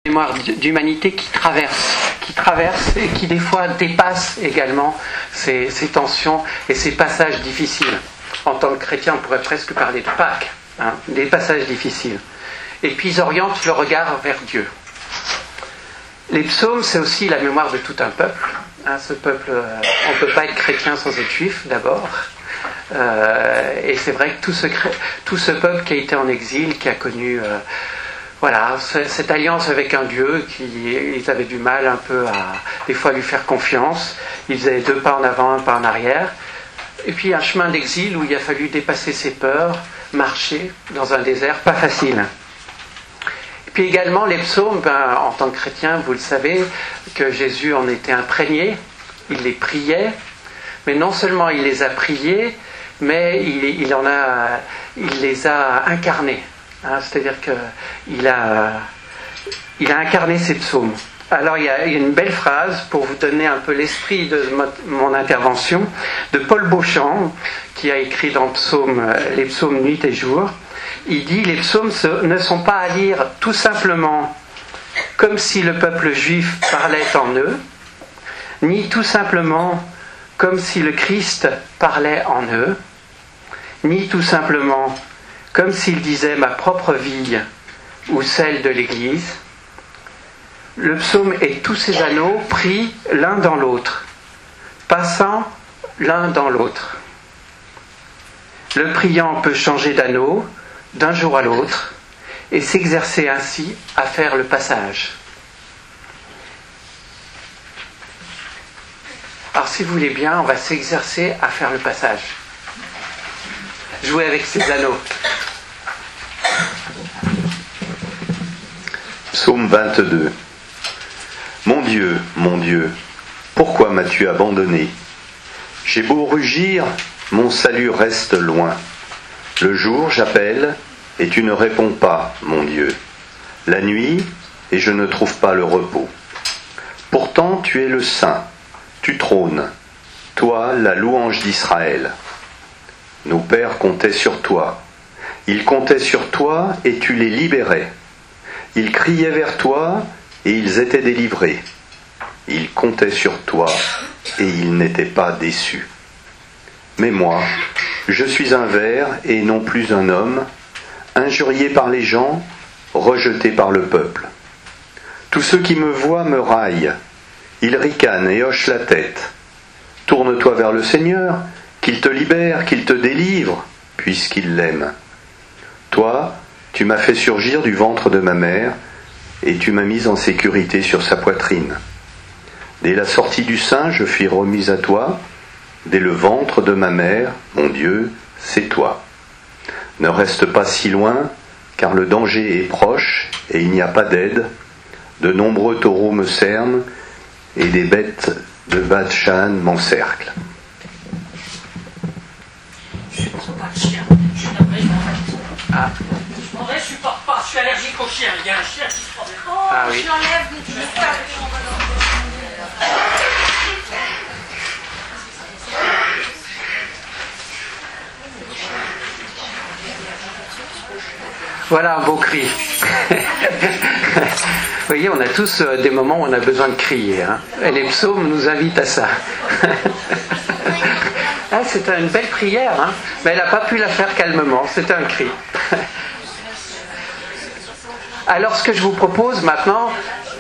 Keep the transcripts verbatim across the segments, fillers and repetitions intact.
mémoire d'humanité qui traverse, qui traverse et qui des fois dépasse également ces, ces tensions et ces passages difficiles. En tant que chrétien, on pourrait presque parler de Pâques, hein, des passages difficiles. Et puis ils orientent le regard vers Dieu. Les psaumes, c'est aussi la mémoire de tout un peuple. Hein, ce peuple, euh, on ne peut pas être chrétien sans être juif d'abord. Euh, et c'est vrai que tout ce, tout ce peuple qui a été en exil, qui a connu euh, voilà, cette alliance avec un Dieu, qui, ils avaient du mal un peu à des fois lui faire confiance. Ils faisaient deux pas en avant, un pas en arrière. Et puis un chemin d'exil où il a fallu dépasser ses peurs, marcher dans un désert pas facile. Et puis également les psaumes, ben, en tant que chrétien, vous le savez, que Jésus en était imprégné, il les priait, mais non seulement il les a priés, mais il, il, en a, il les a incarnés. Hein, c'est-à-dire qu'il a, il a incarné ces psaumes. Alors il y a une belle phrase pour vous donner un peu l'esprit de mon intervention de Paul Beauchamp, qui a écrit dans Psaume, les psaumes nuit et jour. Il dit: les psaumes ne sont pas à lire tout simplement comme si le peuple juif parlait en eux, ni tout simplement comme si le Christ parlait en eux, ni tout simplement comme s'il disait ma propre vie ou celle de l'Église. Le psaume est tous ces anneaux pris l'un dans l'autre, passant l'un dans l'autre. Le priant peut changer d'anneau d'un jour à l'autre et s'exercer ainsi à faire le passage. Alors si vous voulez bien, on va s'exercer à faire le passage. Jouer avec ces anneaux. Psaume vingt-deux. Mon Dieu, mon Dieu, pourquoi m'as-tu abandonné? J'ai beau rugir, mon salut reste loin. Le jour, j'appelle, et tu ne réponds pas, mon Dieu. La nuit, et je ne trouve pas le repos. Pourtant, tu es le Saint, tu trônes, toi, la louange d'Israël. Nos pères comptaient sur toi. Ils comptaient sur toi, et tu les libérais. Ils criaient vers toi, et ils étaient délivrés. Ils comptaient sur toi, et ils n'étaient pas déçus. Mais moi, je suis un ver et non plus un homme, injurié par les gens, rejeté par le peuple. Tous ceux qui me voient me raillent. Ils ricanent et hochent la tête. Tourne-toi vers le Seigneur, qu'il te libère, qu'il te délivre, puisqu'il l'aime. Toi, tu m'as fait surgir du ventre de ma mère, et tu m'as mis en sécurité sur sa poitrine. Dès la sortie du sein, je fus remise à toi. Dès le ventre de ma mère, mon Dieu, c'est toi. Ne reste pas si loin, car le danger est proche, et il n'y a pas d'aide. De nombreux taureaux me cernent, et des bêtes de Bath-Shan m'encerclent. Je ne suis pas de chien. Je suis d'après, je m'en vais. Ah. En vrai, je suis pas, pas, je suis allergique aux chiens. Il y a un chien qui se promène. Oh, ah, oui. je l'enlève, mais tu ne sais pas. Voilà un beau cri. Vous voyez, on a tous des moments où on a besoin de crier. Hein. Et les psaumes nous invitent à ça. Ah, c'est une belle prière, hein. Mais elle n'a pas pu la faire calmement. C'était un cri. Alors, ce que je vous propose maintenant...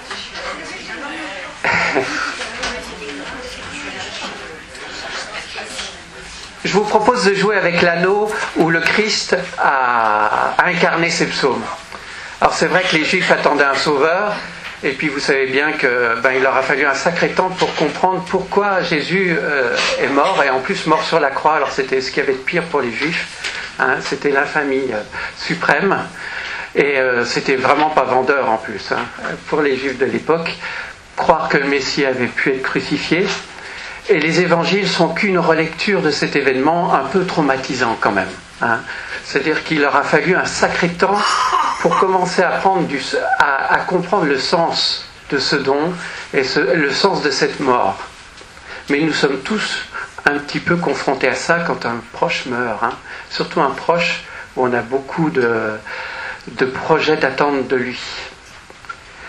Je vous propose de jouer avec l'anneau où le Christ a incarné ses psaumes. Alors c'est vrai que les Juifs attendaient un sauveur, et puis vous savez bien que ben, il leur a fallu un sacré temps pour comprendre pourquoi Jésus euh, est mort, et en plus mort sur la croix. Alors c'était ce qu'il y avait de pire pour les Juifs, hein, c'était l'infamie euh, suprême, et euh, c'était vraiment pas vendeur en plus, hein, pour les Juifs de l'époque, croire que le Messie avait pu être crucifié. Et les évangiles sont qu'une relecture de cet événement un peu traumatisant quand même. Hein. C'est-à-dire qu'il leur a fallu un sacré temps pour commencer à, prendre du, à, à comprendre le sens de ce don et ce, le sens de cette mort. Mais nous sommes tous un petit peu confrontés à ça quand un proche meurt. Hein. Surtout un proche où on a beaucoup de, de projets d'attente de lui.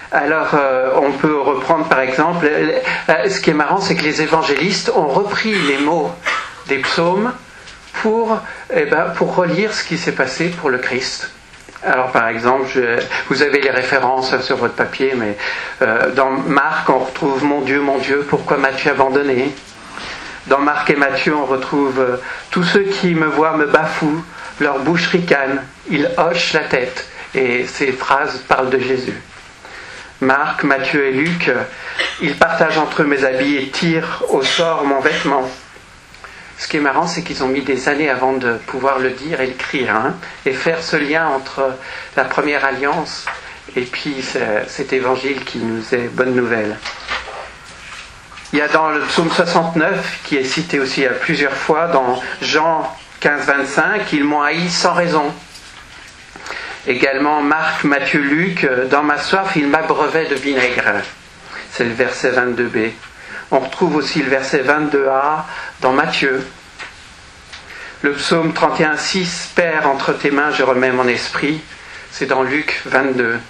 Alors, euh, on peut reprendre par exemple, euh, ce qui est marrant, c'est que les évangélistes ont repris les mots des psaumes pour, eh ben, pour relire ce qui s'est passé pour le Christ. Alors par exemple, je, vous avez les références sur votre papier, mais euh, dans Marc, on retrouve « Mon Dieu, mon Dieu, pourquoi m'as-tu abandonné ?» Dans Marc et Matthieu, on retrouve euh, « Tous ceux qui me voient me bafouent, leur bouche ricane, ils hochent la tête. » Et ces phrases parlent de Jésus. Marc, Matthieu et Luc, euh, ils partagent entre eux mes habits et tirent au sort mon vêtement. Ce qui est marrant, c'est qu'ils ont mis des années avant de pouvoir le dire et l'écrire, hein, et faire ce lien entre la première alliance et puis cet évangile qui nous est bonne nouvelle. Il y a dans le psaume soixante-neuf, qui est cité aussi à plusieurs fois, dans Jean quinze vingt-cinq, ils m'ont haï sans raison. Également Marc, Matthieu, Luc, dans ma soif, ils m'abreuvaient de vinaigre. C'est le verset vingt-deux b. On retrouve aussi le verset vingt-deux a dans Matthieu. Le psaume trente et un six, Père, entre tes mains je remets mon esprit, c'est dans Luc vingt-deux.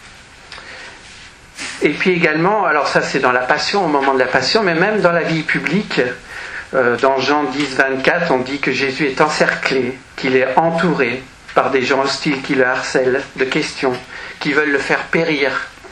Et puis également, alors ça c'est dans la Passion, au moment de la Passion, mais même dans la vie publique, euh, dans Jean dix vingt-quatre, on dit que Jésus est encerclé, qu'il est entouré par des gens hostiles qui le harcèlent de questions, qui veulent le faire périr.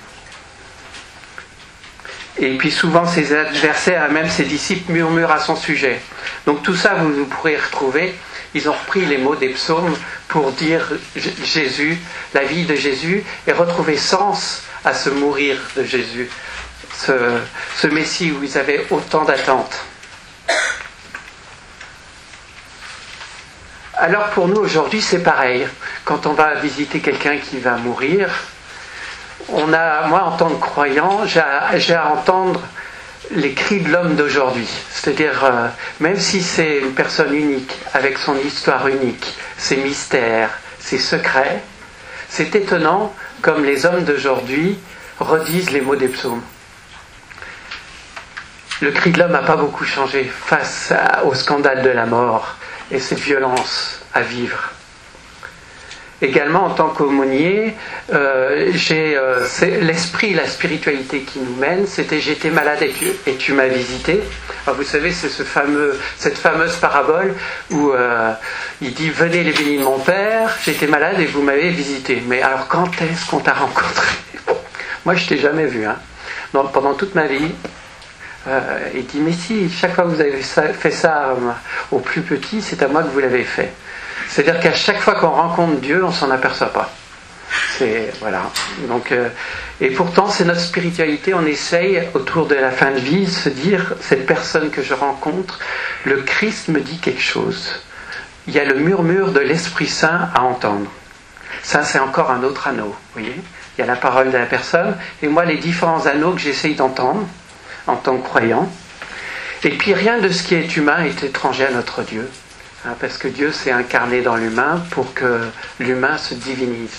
Et puis souvent ses adversaires, même ses disciples, murmurent à son sujet. Donc tout ça, vous, vous pourrez retrouver. Ils ont repris les mots des psaumes pour dire Jésus, la vie de Jésus, et retrouver sens à ce mourir de Jésus, ce, ce Messie où ils avaient autant d'attentes. Alors pour nous aujourd'hui, c'est pareil. Quand on va visiter quelqu'un qui va mourir, on a, moi, en tant que croyant, j'ai à, j'ai à entendre les cris de l'homme d'aujourd'hui. C'est-à-dire, euh, même si c'est une personne unique, avec son histoire unique, ses mystères, ses secrets, c'est étonnant comme les hommes d'aujourd'hui redisent les mots des psaumes. Le cri de l'homme n'a pas beaucoup changé face à, au scandale de la mort et cette violence à vivre. Également, en tant qu'aumônier, euh, j'ai euh, c'est l'esprit, la spiritualité qui nous mène. C'était « J'étais malade et tu, et tu m'as visité ». Alors, vous savez, c'est ce fameux, cette fameuse parabole où euh, il dit « Venez les bénis de mon Père, j'étais malade et vous m'avez visité ». Mais alors, quand est-ce qu'on t'a rencontré ? Moi, je ne t'ai jamais vu. Hein. Donc, pendant toute ma vie, euh, il dit « Mais si, chaque fois que vous avez fait ça euh, au plus petit, c'est à moi que vous l'avez fait ». C'est-à-dire qu'à chaque fois qu'on rencontre Dieu, on ne s'en aperçoit pas. C'est, voilà. Donc, euh, et pourtant, c'est notre spiritualité. On essaye, autour de la fin de vie, de se dire, cette personne que je rencontre, le Christ me dit quelque chose. Il y a le murmure de l'Esprit Saint à entendre. Ça, c'est encore un autre anneau. Vous voyez ? Il y a la parole de la personne. Et moi, les différents anneaux que j'essaye d'entendre, en tant que croyant. Et puis, rien de ce qui est humain est étranger à notre Dieu. Parce que Dieu s'est incarné dans l'humain pour que l'humain se divinise.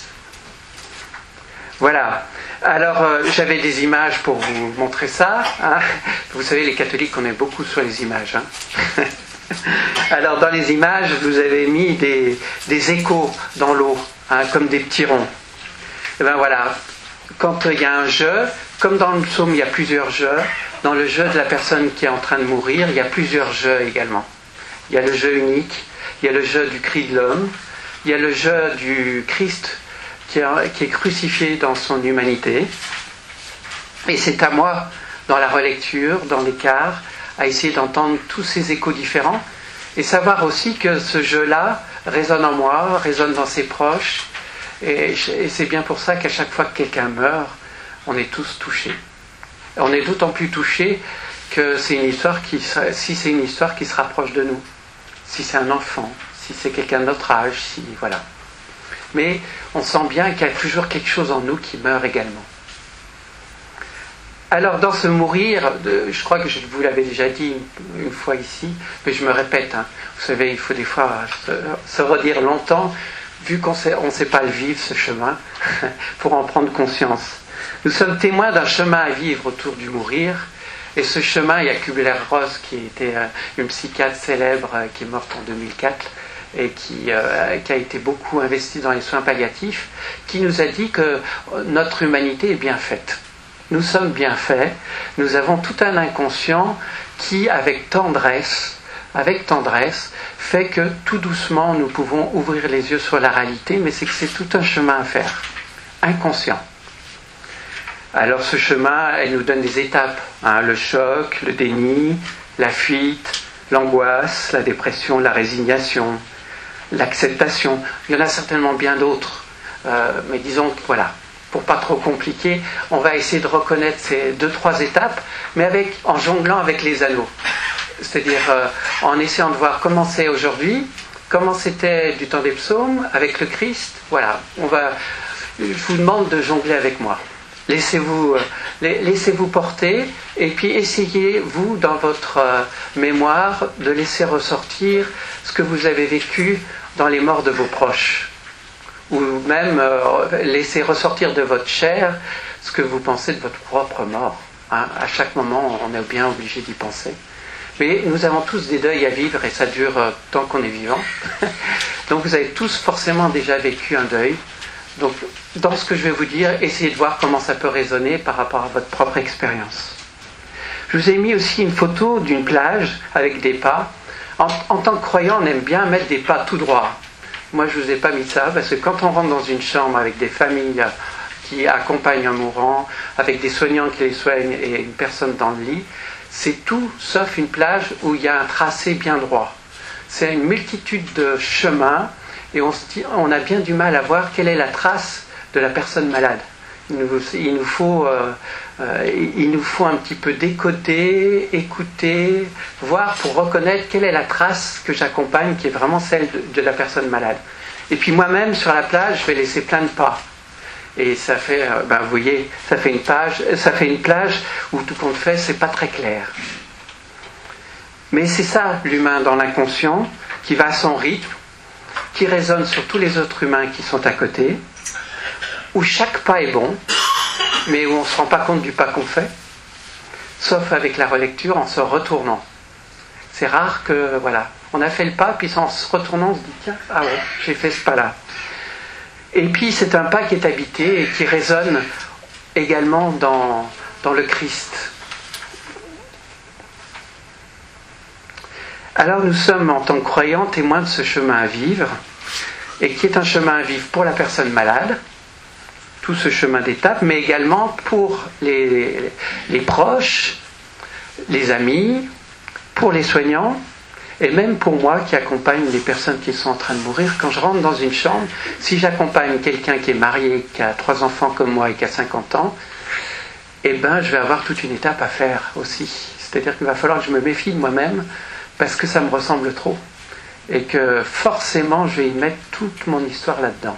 Voilà. Alors, euh, j'avais des images pour vous montrer ça. Hein. Vous savez, les catholiques, on est beaucoup sur les images. Hein. Alors, dans les images, vous avez mis des, des échos dans l'eau, hein, comme des petits ronds. Et bien voilà. Quand il y a un jeu, comme dans le psaume, il y a plusieurs jeux. Dans le jeu de la personne qui est en train de mourir, il y a plusieurs jeux également. Il y a le jeu unique, il y a le jeu du cri de l'homme, il y a le jeu du Christ qui est, qui est crucifié dans son humanité. Et c'est à moi, dans la relecture, dans l'écart, à essayer d'entendre tous ces échos différents et savoir aussi que ce jeu-là résonne en moi, résonne dans ses proches. Et, et c'est bien pour ça qu'à chaque fois que quelqu'un meurt, on est tous touchés. On est d'autant plus touchés que c'est une histoire qui, si c'est une histoire qui se rapproche de nous. Si c'est un enfant, si c'est quelqu'un de notre âge, si voilà. Mais on sent bien qu'il y a toujours quelque chose en nous qui meurt également. Alors dans ce mourir, je crois que je vous l'avais déjà dit une fois ici, mais je me répète, hein, vous savez, il faut des fois se, se redire longtemps, vu qu'on sait, on ne sait pas le vivre ce chemin, pour en prendre conscience. Nous sommes témoins d'un chemin à vivre autour du mourir. Et ce chemin, il y a Kubler-Ross, qui était une psychiatre célèbre, qui est morte en deux mille quatre, et qui, euh, qui a été beaucoup investie dans les soins palliatifs, qui nous a dit que notre humanité est bien faite. nous sommes bien faits, nous avons tout un inconscient qui, avec tendresse, avec tendresse, fait que tout doucement nous pouvons ouvrir les yeux sur la réalité, mais c'est que c'est tout un chemin à faire, inconscient. Alors ce chemin, elle nous donne des étapes, hein, le choc, le déni, la fuite, l'angoisse, la dépression, la résignation, l'acceptation. Il y en a certainement bien d'autres, euh, mais disons que voilà, pour pas trop compliquer, on va essayer de reconnaître ces deux, trois étapes, mais avec, en jonglant avec les anneaux. C'est-à-dire euh, en essayant de voir comment c'est aujourd'hui, comment c'était du temps des psaumes, avec le Christ. Voilà, on va, je vous demande de jongler avec moi. Laissez-vous, laissez-vous porter et puis essayez, vous, dans votre mémoire, de laisser ressortir ce que vous avez vécu dans les morts de vos proches. Ou même euh, laisser ressortir de votre chair ce que vous pensez de votre propre mort. Hein, à chaque moment, on est bien obligé d'y penser. Mais nous avons tous des deuils à vivre et ça dure euh, tant qu'on est vivant. Donc vous avez tous forcément déjà vécu un deuil. Donc, dans ce que je vais vous dire, essayez de voir comment ça peut résonner par rapport à votre propre expérience. Je vous ai mis aussi une photo d'une plage avec des pas. En, en tant que croyant, on aime bien mettre des pas tout droit. Moi, je ne vous ai pas mis ça, parce que quand on rentre dans une chambre avec des familles qui accompagnent un mourant, avec des soignants qui les soignent et une personne dans le lit, c'est tout sauf une plage où il y a un tracé bien droit. C'est une multitude de chemins, et on, se dit, on a bien du mal à voir quelle est la trace de la personne malade. Il nous, il nous, faut, euh, euh, il nous faut un petit peu décoder, écouter, voir pour reconnaître quelle est la trace que j'accompagne, qui est vraiment celle de, de la personne malade. Et puis moi-même, sur la plage, je vais laisser plein de pas. Et ça fait, euh, ben, vous voyez, ça fait une page, ça fait une plage où tout compte fait, c'est pas très clair. Mais c'est ça, l'humain dans l'inconscient, qui va à son rythme, qui résonne sur tous les autres humains qui sont à côté, où chaque pas est bon, mais où on ne se rend pas compte du pas qu'on fait, sauf avec la relecture en se retournant. C'est rare que, voilà, on a fait le pas, puis en se retournant, on se dit, tiens, ah ouais, j'ai fait ce pas-là. Et puis c'est un pas qui est habité et qui résonne également dans, dans le Christ. Alors nous sommes en tant que croyants témoins de ce chemin à vivre, et qui est un chemin à vivre pour la personne malade, tout ce chemin d'étapes, mais également pour les, les, les proches, les amis, pour les soignants, et même pour moi qui accompagne les personnes qui sont en train de mourir. Quand je rentre dans une chambre, si j'accompagne quelqu'un qui est marié, qui a trois enfants comme moi et qui a cinquante ans, eh ben, je vais avoir toute une étape à faire aussi. C'est-à-dire qu'il va falloir que je me méfie de moi-même, parce que ça me ressemble trop. Et que forcément, je vais y mettre toute mon histoire là-dedans.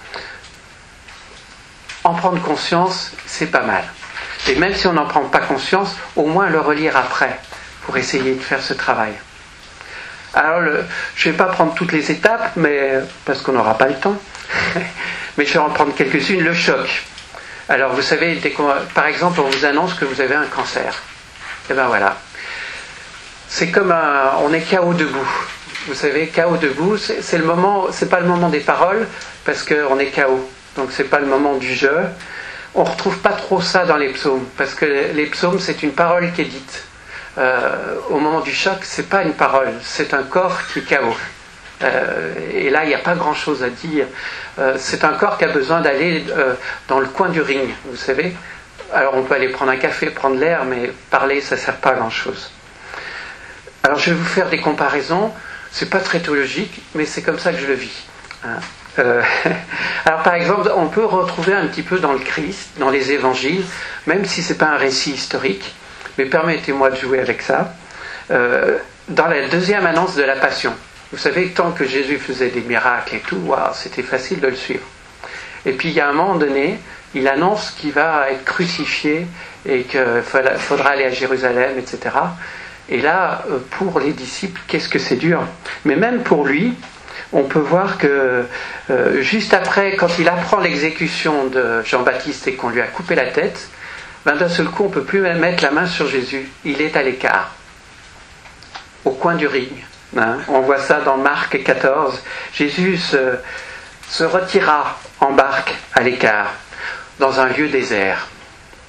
En prendre conscience, c'est pas mal. Et même si on n'en prend pas conscience, au moins le relire après, pour essayer de faire ce travail. Alors, le, je ne vais pas prendre toutes les étapes, mais, parce qu'on n'aura pas le temps, mais je vais en prendre quelques-unes. Le choc. Alors, vous savez, dès qu'on, par exemple, on vous annonce que vous avez un cancer. Et bien voilà. C'est comme un, on est K O debout. Vous savez, K O debout, c'est, c'est le moment, c'est pas le moment des paroles, parce qu'on est K O. Donc c'est pas le moment du jeu. On retrouve pas trop ça dans les psaumes, parce que les psaumes, c'est une parole qui est dite. Euh, au moment du choc, c'est pas une parole, c'est un corps qui est K O. Euh, et là, il n'y a pas grand-chose à dire. Euh, c'est un corps qui a besoin d'aller euh, dans le coin du ring, vous savez. Alors on peut aller prendre un café, prendre l'air, mais parler, ça ne sert pas à grand-chose. Alors je vais vous faire des comparaisons. C'est pas très théologique, mais c'est comme ça que je le vis. Hein. Euh, alors par exemple, on peut retrouver un petit peu dans le Christ, dans les évangiles, même si c'est pas un récit historique, mais permettez-moi de jouer avec ça. Euh, dans la deuxième annonce de la Passion, vous savez, tant que Jésus faisait des miracles et tout, wow, c'était facile de le suivre. Et puis il y a un moment donné, il annonce qu'il va être crucifié et qu'il faudra aller à Jérusalem, et cetera. Et là, pour les disciples, qu'est-ce que c'est dur. Mais même pour lui, on peut voir que euh, juste après, quand il apprend l'exécution de Jean-Baptiste et qu'on lui a coupé la tête, ben d'un seul coup, on ne peut plus même mettre la main sur Jésus. Il est à l'écart, au coin du ring. Hein. On voit ça dans Marc quatorze. Jésus se, se retira en barque à l'écart, dans un lieu désert.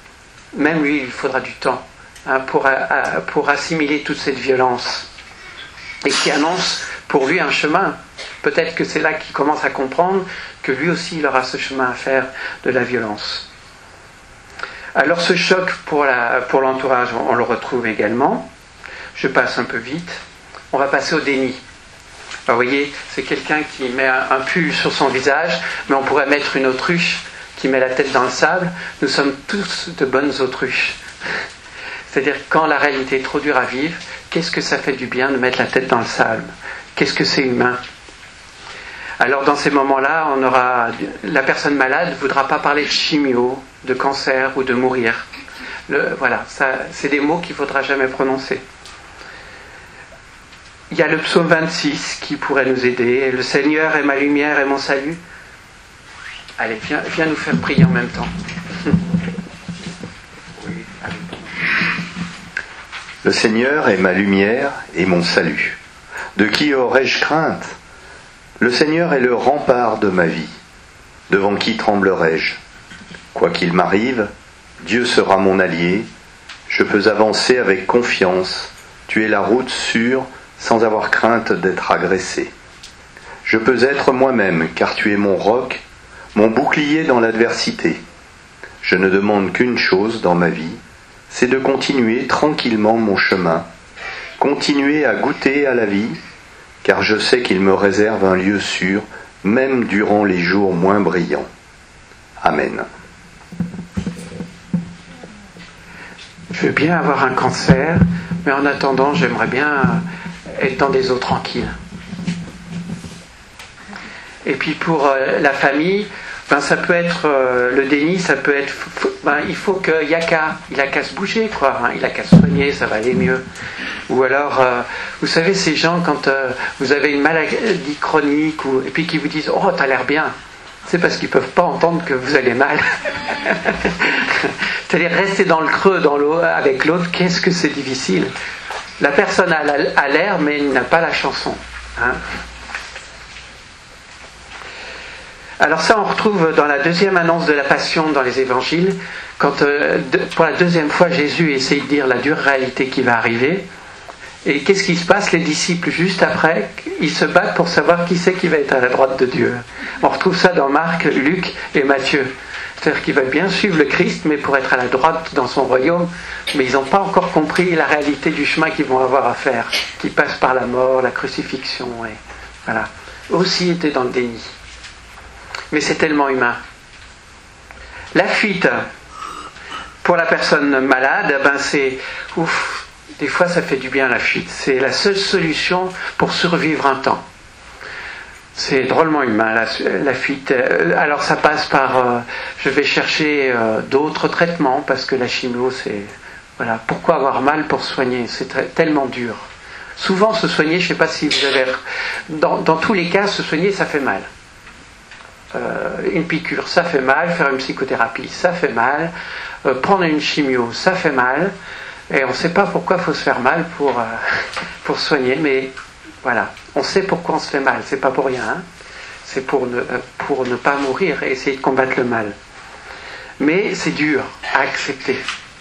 même lui, il faudra du temps hein, pour, pour assimiler toute cette violence. Et qui annonce pour lui un chemin. Peut-être que c'est là qu'il commence à comprendre que lui aussi, il aura ce chemin à faire de la violence. Alors ce choc pour, la, pour l'entourage, on, on le retrouve également. Je passe un peu vite. On va passer au déni. Alors vous voyez, c'est quelqu'un qui met un, un pull sur son visage, mais on pourrait mettre une autruche qui met la tête dans le sable. Nous sommes tous de bonnes autruches. C'est-à-dire que quand la réalité est trop dure à vivre, qu'est-ce que ça fait du bien de mettre la tête dans le sable? Qu'est-ce que c'est humain? Alors dans ces moments-là, on aura, la personne malade ne voudra pas parler de chimio, de cancer ou de mourir. Le, voilà, ça, c'est des mots qu'il ne faudra jamais prononcer. Il y a le psaume vingt-six qui pourrait nous aider. Le Seigneur est ma lumière et mon salut. Allez, viens, viens nous faire prier en même temps. Oui, allez. Le Seigneur est ma lumière et mon salut. De qui aurais-je crainte? Le Seigneur est le rempart de ma vie. Devant qui tremblerais-je? Quoi qu'il m'arrive, Dieu sera mon allié. Je peux avancer avec confiance. Tu es la route sûre, sans avoir crainte d'être agressé. Je peux être moi-même, car tu es mon roc, mon bouclier dans l'adversité. Je ne demande qu'une chose dans ma vie, c'est de continuer tranquillement mon chemin, continuer à goûter à la vie, car je sais qu'il me réserve un lieu sûr, même durant les jours moins brillants. Amen. Je veux bien avoir un cancer, mais en attendant, j'aimerais bien être dans des eaux tranquilles. Et puis pour euh, la famille, ben ça peut être euh, le déni, ça peut être, ben il faut qu'il y a qu'à, il a qu'à se bouger quoi, hein, il a qu'à se soigner, ça va aller mieux. Ou alors, euh, vous savez ces gens quand euh, vous avez une maladie chronique ou et puis qui vous disent oh t'as l'air bien, c'est parce qu'ils peuvent pas entendre que vous allez mal. C'est-à-dire rester dans le creux, dans l'eau avec l'autre, qu'est-ce que c'est difficile. La personne a l'air mais il n'a pas la chanson. Hein. Alors ça, on retrouve dans la deuxième annonce de la Passion dans les Évangiles, quand euh, de, pour la deuxième fois Jésus essaie de dire la dure réalité qui va arriver. Et qu'est-ce qui se passe? Les disciples, juste après, ils se battent pour savoir qui c'est qui va être à la droite de Dieu. On retrouve ça dans Marc, Luc et Matthieu. C'est-à-dire qu'ils veulent bien suivre le Christ, mais pour être à la droite dans son royaume, mais ils n'ont pas encore compris la réalité du chemin qu'ils vont avoir à faire, qui passe par la mort, la crucifixion, et voilà. Aussi étaient dans le déni. Mais c'est tellement humain. La fuite, pour la personne malade, ben c'est ouf, des fois ça fait du bien la fuite. C'est la seule solution pour survivre un temps. C'est drôlement humain la, la fuite. Alors ça passe par, euh, je vais chercher euh, d'autres traitements parce que la chimio c'est, voilà, pourquoi avoir mal pour soigner? C'est très, tellement dur. Souvent se soigner, je ne sais pas si vous avez, dans, dans tous les cas se soigner ça fait mal. Euh, une piqûre, ça fait mal. Faire une psychothérapie, ça fait mal. Euh, prendre une chimio, ça fait mal. Et on ne sait pas pourquoi il faut se faire mal pour, euh, pour soigner, mais voilà, on sait pourquoi on se fait mal. C'est pas pour rien. Hein. C'est pour ne, euh, pour ne pas mourir et essayer de combattre le mal. Mais c'est dur à accepter.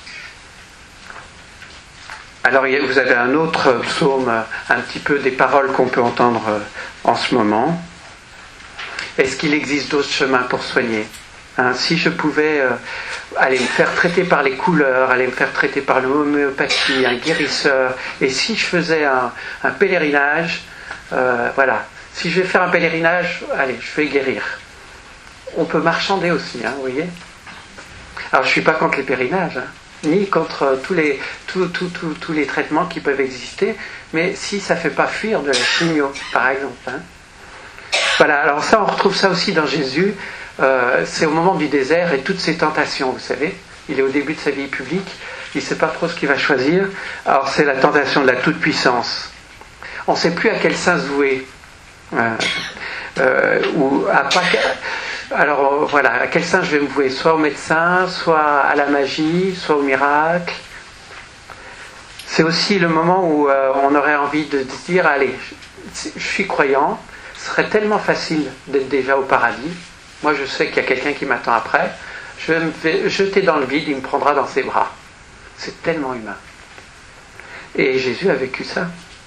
Alors vous avez un autre psaume, un petit peu des paroles qu'on peut entendre en ce moment. Est-ce qu'il existe d'autres chemins pour soigner? Hein, si je pouvais euh, aller me faire traiter par les couleurs, aller me faire traiter par l'homéopathie, un guérisseur, et si je faisais un, un pèlerinage, euh, voilà, si je vais faire un pèlerinage, allez, je vais guérir. On peut marchander aussi, hein, vous voyez. Alors je ne suis pas contre les pèlerinages, hein, ni contre tous les, tous, tous, tous, tous les traitements qui peuvent exister, mais si ça ne fait pas fuir de la chimio, par exemple. Hein. Voilà, alors ça, on retrouve ça aussi dans Jésus. Euh, c'est au moment du désert et toutes ses tentations, vous savez. Il est au début de sa vie publique, il ne sait pas trop ce qu'il va choisir. Alors c'est la tentation de la toute-puissance. On ne sait plus à quel saint se vouer. Euh, euh, ou à pas... Alors voilà, à quel saint je vais me vouer? Soit au médecin, soit à la magie, soit au miracle. C'est aussi le moment où euh, on aurait envie de se dire, allez, je suis croyant, ce serait tellement facile d'être déjà au paradis. Moi, je sais qu'il y a quelqu'un qui m'attend après. Je vais me jeter dans le vide, il me prendra dans ses bras. C'est tellement humain. Et Jésus a vécu ça.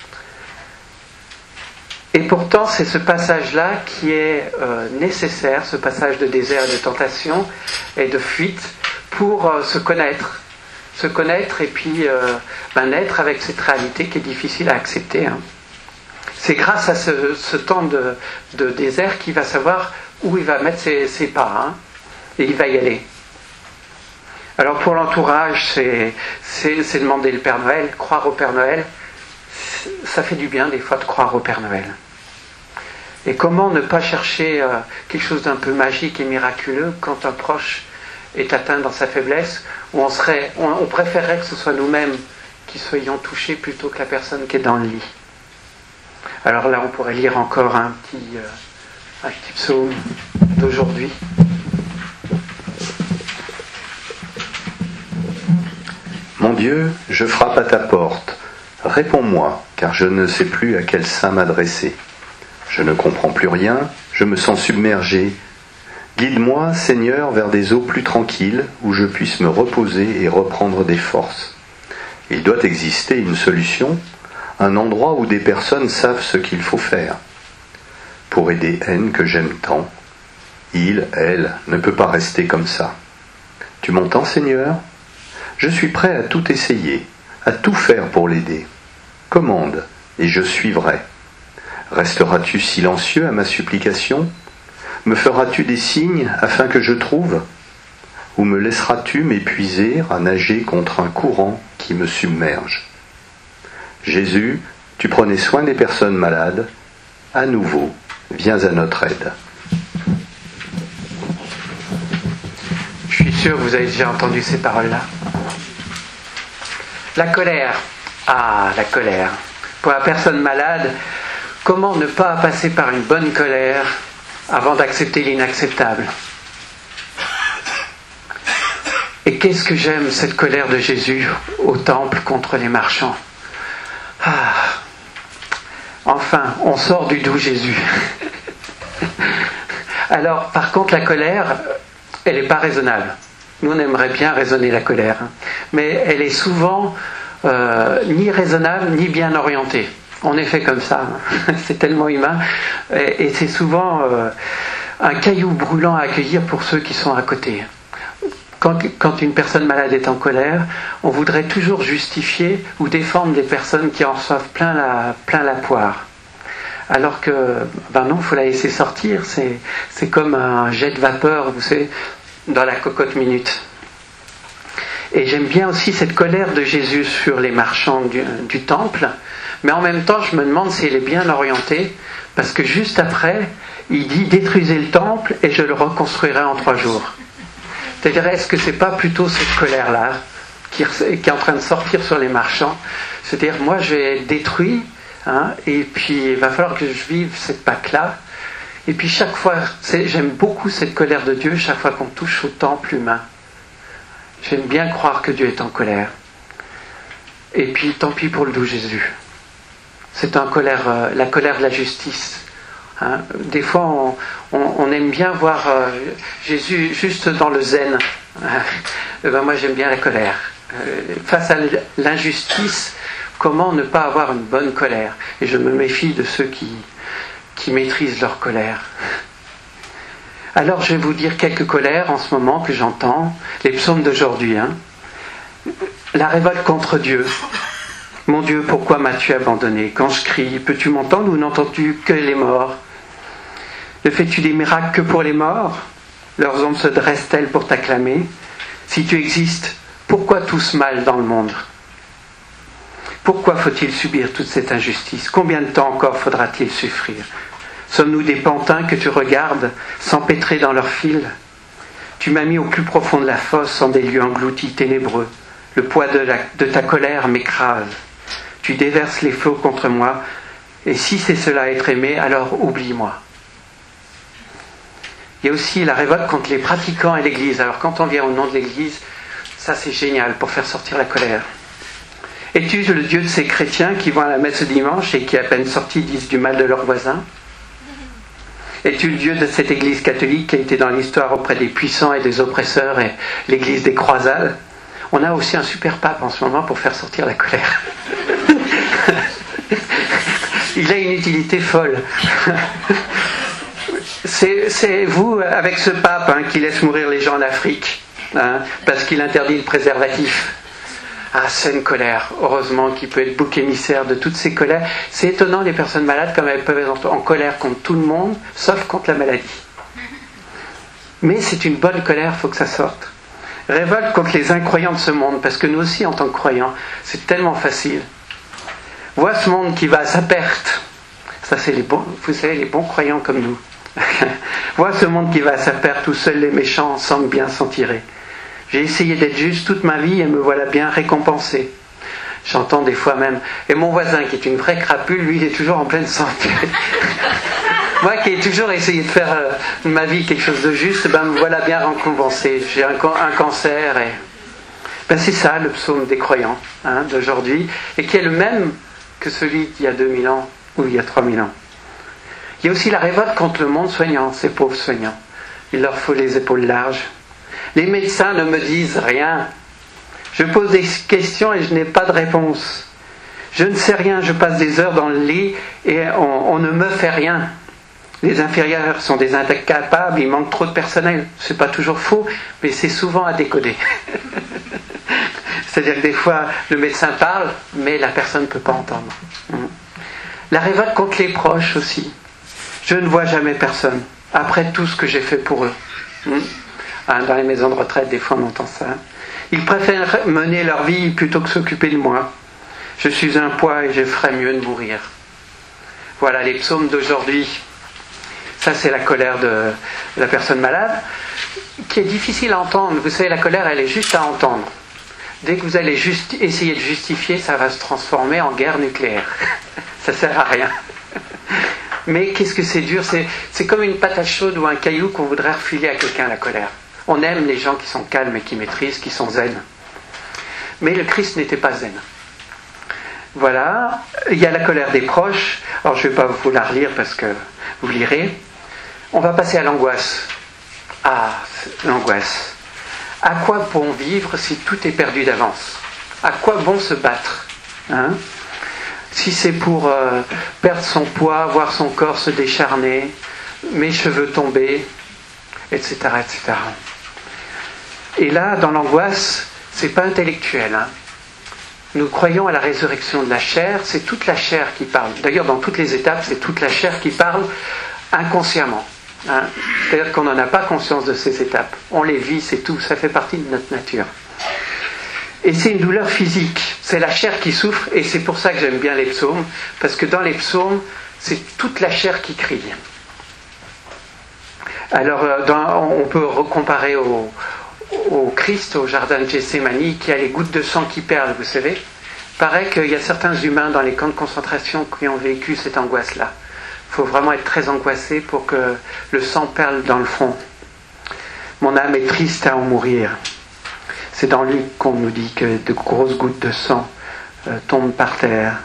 Et pourtant, c'est ce passage-là qui est euh, nécessaire, ce passage de désert, de tentation et de fuite, pour euh, se connaître. Se connaître et puis euh, ben, naître avec cette réalité qui est difficile à accepter. Hein. C'est grâce à ce, ce temps de, de désert qu'il va savoir où il va mettre ses, ses pas. Hein, et il va y aller. Alors pour l'entourage, c'est, c'est, c'est demander le Père Noël, croire au Père Noël. Ça fait du bien des fois de croire au Père Noël. Et comment ne pas chercher euh, quelque chose d'un peu magique et miraculeux quand un proche est atteint dans sa faiblesse, où on, serait, on, on préférerait que ce soit nous-mêmes qui soyons touchés plutôt que la personne qui est dans le lit. Alors là, on pourrait lire encore un petit, euh, un petit psaume d'aujourd'hui. Mon Dieu, je frappe à ta porte. Réponds-moi, car je ne sais plus à quel saint m'adresser. Je ne comprends plus rien, je me sens submergé. Guide-moi, Seigneur, vers des eaux plus tranquilles, où je puisse me reposer et reprendre des forces. Il doit exister une solution, un endroit où des personnes savent ce qu'il faut faire. Pour aider N que j'aime tant, il, elle, ne peut pas rester comme ça. Tu m'entends, Seigneur ? Je suis prêt à tout essayer, à tout faire pour l'aider. Commande, et je suivrai. Resteras-tu silencieux à ma supplication ? Me feras-tu des signes afin que je trouve ? Ou me laisseras-tu m'épuiser à nager contre un courant qui me submerge ? Jésus, tu prenais soin des personnes malades. À nouveau, viens à notre aide. Je suis sûr que vous avez déjà entendu ces paroles-là. La colère. Ah, la colère. Pour la personne malade, comment ne pas passer par une bonne colère avant d'accepter l'inacceptable ? Et qu'est-ce que j'aime cette colère de Jésus au temple contre les marchands. Ah, enfin, on sort du doux Jésus. Alors, par contre, la colère, elle n'est pas raisonnable. Nous, on aimerait bien raisonner la colère, hein. Mais elle est souvent euh, ni raisonnable, ni bien orientée. On est fait comme ça, hein. C'est tellement humain. Et, et c'est souvent euh, un caillou brûlant à accueillir pour ceux qui sont à côté. Quand, quand une personne malade est en colère, on voudrait toujours justifier ou défendre les personnes qui en reçoivent plein la, plein la poire. Alors que, ben non, il faut la laisser sortir. C'est, c'est comme un jet de vapeur, vous savez, dans la cocotte minute. Et j'aime bien aussi cette colère de Jésus sur les marchands du, du temple, mais en même temps, je me demande si elle est bien orientée, parce que juste après, il dit « Détruisez le temple et je le reconstruirai en trois jours ». C'est-à-dire, est-ce que c'est pas plutôt cette colère-là qui, qui est en train de sortir sur les marchands ? C'est-à-dire, moi, je vais être détruit, hein, et puis il va falloir que je vive cette Pâque-là. Et puis chaque fois, c'est, j'aime beaucoup cette colère de Dieu, chaque fois qu'on touche au temple humain. J'aime bien croire que Dieu est en colère. Et puis, tant pis pour le doux Jésus. C'est un colère, euh, la colère de la justice. Hein. Des fois, on, on, on aime bien voir euh, Jésus juste dans le zen. Et ben moi, j'aime bien la colère. Euh, face à l'injustice, comment ne pas avoir une bonne colère ? Et je me méfie de ceux qui, qui maîtrisent leur colère. Alors, je vais vous dire quelques colères en ce moment que j'entends. Les psaumes d'aujourd'hui. Hein. La révolte contre Dieu. Mon Dieu, pourquoi m'as-tu abandonné ? Quand je crie, peux-tu m'entendre ou n'entends-tu que les morts ? Ne fais-tu des miracles que pour les morts ? Leurs ombres se dressent-elles pour t'acclamer ? Si tu existes, pourquoi tout ce mal dans le monde ? Pourquoi faut-il subir toute cette injustice ? Combien de temps encore faudra-t-il souffrir ? Sommes-nous des pantins que tu regardes s'empêtrer dans leurs fils ? Tu m'as mis au plus profond de la fosse en des lieux engloutis ténébreux. Le poids de, la, de ta colère m'écrase. Tu déverses les flots contre moi, et si c'est cela être aimé, alors oublie-moi. Il y a aussi la révolte contre les pratiquants et l'Église. Alors quand on vient au nom de l'Église, ça c'est génial pour faire sortir la colère. Es-tu le Dieu de ces chrétiens qui vont à la messe ce dimanche et qui à peine sortis disent du mal de leurs voisins ? Es-tu le Dieu de cette Église catholique qui a été dans l'histoire auprès des puissants et des oppresseurs et l'Église des croisades? On a aussi un super pape en ce moment pour faire sortir la colère. Il a une utilité folle. C'est, c'est vous, avec ce pape hein, qui laisse mourir les gens en Afrique, hein, parce qu'il interdit le préservatif. Ah, c'est une colère, heureusement, qui peut être bouc émissaire de toutes ces colères. C'est étonnant, les personnes malades, comme elles peuvent être en colère contre tout le monde, sauf contre la maladie. Mais c'est une bonne colère, il faut que ça sorte. Révolte contre les incroyants de ce monde, parce que nous aussi, en tant que croyants, c'est tellement facile. Vois ce monde qui va à sa perte. Ça, c'est les bons, vous savez, les bons croyants comme nous. Vois ce monde qui va à sa perte, où seuls les méchants semblent bien s'en tirer. J'ai essayé d'être juste toute ma vie et me voilà bien récompensé. J'entends des fois même. Et mon voisin, qui est une vraie crapule, lui, il est toujours en pleine santé. Moi qui ai toujours essayé de faire euh, de ma vie quelque chose de juste, ben me voilà bien récompensé. J'ai un, un cancer et... Ben, c'est ça le psaume des croyants hein, d'aujourd'hui, et qui est le même que celui d'il y a deux mille ans ou il y a trois mille ans. Il y a aussi la révolte contre le monde soignant, ces pauvres soignants. Il leur faut les épaules larges. Les médecins ne me disent rien. Je pose des questions et je n'ai pas de réponse. Je ne sais rien, je passe des heures dans le lit et on, on ne me fait rien. Les infirmières sont des incapables, il manque trop de personnel. C'est pas toujours faux, mais c'est souvent à décoder. C'est-à-dire que des fois, le médecin parle, mais la personne ne peut pas entendre. La révolte contre les proches aussi. Je ne vois jamais personne, après tout ce que j'ai fait pour eux. Dans les maisons de retraite, des fois on entend ça. Ils préfèrent mener leur vie plutôt que s'occuper de moi. Je suis un poids et je ferais mieux de mourir. Voilà les psaumes d'aujourd'hui. Ça, c'est la colère de la personne malade, qui est difficile à entendre. Vous savez, la colère, elle est juste à entendre. Dès que vous allez juste essayer de justifier, ça va se transformer en guerre nucléaire. Ça ne sert à rien. Mais qu'est-ce que c'est dur, c'est, c'est comme une patate chaude ou un caillou qu'on voudrait refiler à quelqu'un, la colère. On aime les gens qui sont calmes et qui maîtrisent, qui sont zen. Mais le Christ n'était pas zen. Voilà, il y a la colère des proches. Alors je ne vais pas vous la relire parce que vous lirez. On va passer à l'angoisse. Ah, l'angoisse. À quoi bon vivre si tout est perdu d'avance? À quoi bon se battre hein? Si c'est pour euh, perdre son poids, voir son corps se décharner, mes cheveux tomber, et cetera, et cetera. Et là, dans l'angoisse, c'est pas intellectuel. Hein. Nous croyons à la résurrection de la chair, c'est toute la chair qui parle. D'ailleurs, dans toutes les étapes, c'est toute la chair qui parle inconsciemment. Hein. C'est-à-dire qu'on n'en a pas conscience de ces étapes. On les vit, c'est tout, ça fait partie de notre nature. Et c'est une douleur physique, c'est la chair qui souffre, et c'est pour ça que j'aime bien les psaumes, parce que dans les psaumes, c'est toute la chair qui crie. Alors, dans, on peut comparer au, au Christ, au jardin de Gethsémani, qui a les gouttes de sang qui perlent, vous savez. Il paraît qu'il y a certains humains dans les camps de concentration qui ont vécu cette angoisse-là. Il faut vraiment être très angoissé pour que le sang perle dans le front. Mon âme est triste à en mourir. C'est dans Luc qu'on nous dit que de grosses gouttes de sang euh, tombent par terre.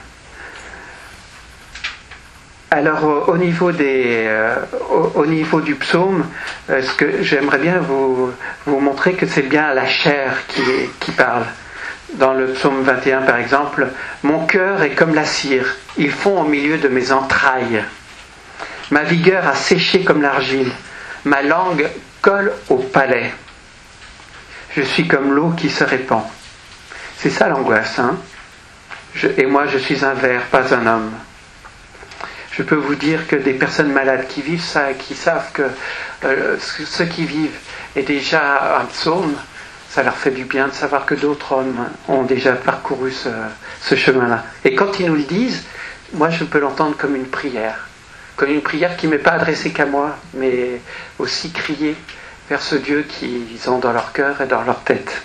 Alors au, au, niveau, des, euh, au, au niveau du psaume, euh, ce que j'aimerais bien vous, vous montrer que c'est bien la chair qui, qui parle. Dans le psaume vingt et un par exemple, « Mon cœur est comme la cire, il fond au milieu de mes entrailles. Ma vigueur a séché comme l'argile, ma langue colle au palais. Je suis comme l'eau qui se répand. » C'est ça l'angoisse, hein? Je, et moi je suis un ver, pas un homme. Je peux vous dire que des personnes malades qui vivent ça, qui savent que euh, ce qu'ils vivent est déjà un psaume, ça leur fait du bien de savoir que d'autres hommes ont déjà parcouru ce, ce chemin-là. Et quand ils nous le disent, moi je peux l'entendre comme une prière. Comme une prière qui ne m'est pas adressée qu'à moi, mais aussi crier vers ce Dieu qu'ils ont dans leur cœur et dans leur tête.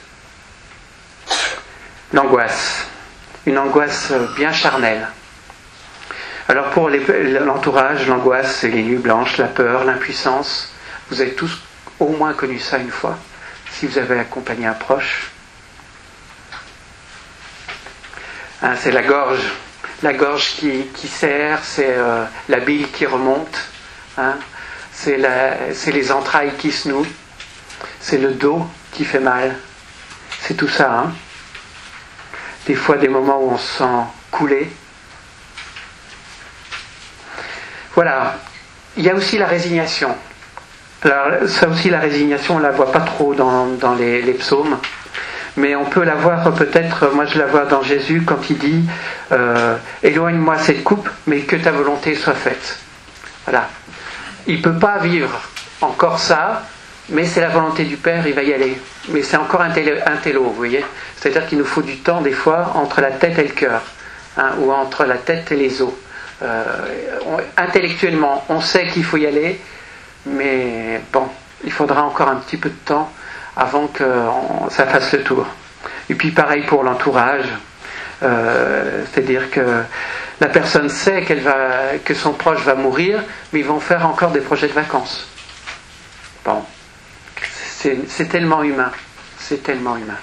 L'angoisse. Une angoisse bien charnelle. Alors pour les, l'entourage, l'angoisse, c'est les nuits blanches, la peur, l'impuissance. Vous avez tous au moins connu ça une fois, si vous avez accompagné un proche. Hein, c'est la gorge. La gorge qui, qui serre, c'est euh, la bile qui remonte. Hein. c'est, la, c'est les entrailles qui se nouent, c'est le dos qui fait mal, c'est tout ça. Hein. Des fois, des moments où on se sent coulé. Voilà. Il y a aussi la résignation. Alors, ça aussi, la résignation, on ne la voit pas trop dans, dans les, les psaumes, mais on peut la voir peut-être, moi je la vois dans Jésus quand il dit euh, « Éloigne-moi cette coupe, mais que ta volonté soit faite. » Voilà. Il ne peut pas vivre encore ça, mais c'est la volonté du Père, il va y aller. Mais c'est encore un télo, un télo vous voyez. C'est-à-dire qu'il nous faut du temps, des fois, entre la tête et le cœur, hein, ou entre la tête et les os. Euh, on, intellectuellement, on sait qu'il faut y aller, mais bon, il faudra encore un petit peu de temps avant que on, ça fasse le tour. Et puis pareil pour l'entourage, euh, c'est-à-dire que la personne sait qu'elle va, que son proche va mourir, mais ils vont faire encore des projets de vacances. Bon, c'est, c'est tellement humain, c'est tellement humain.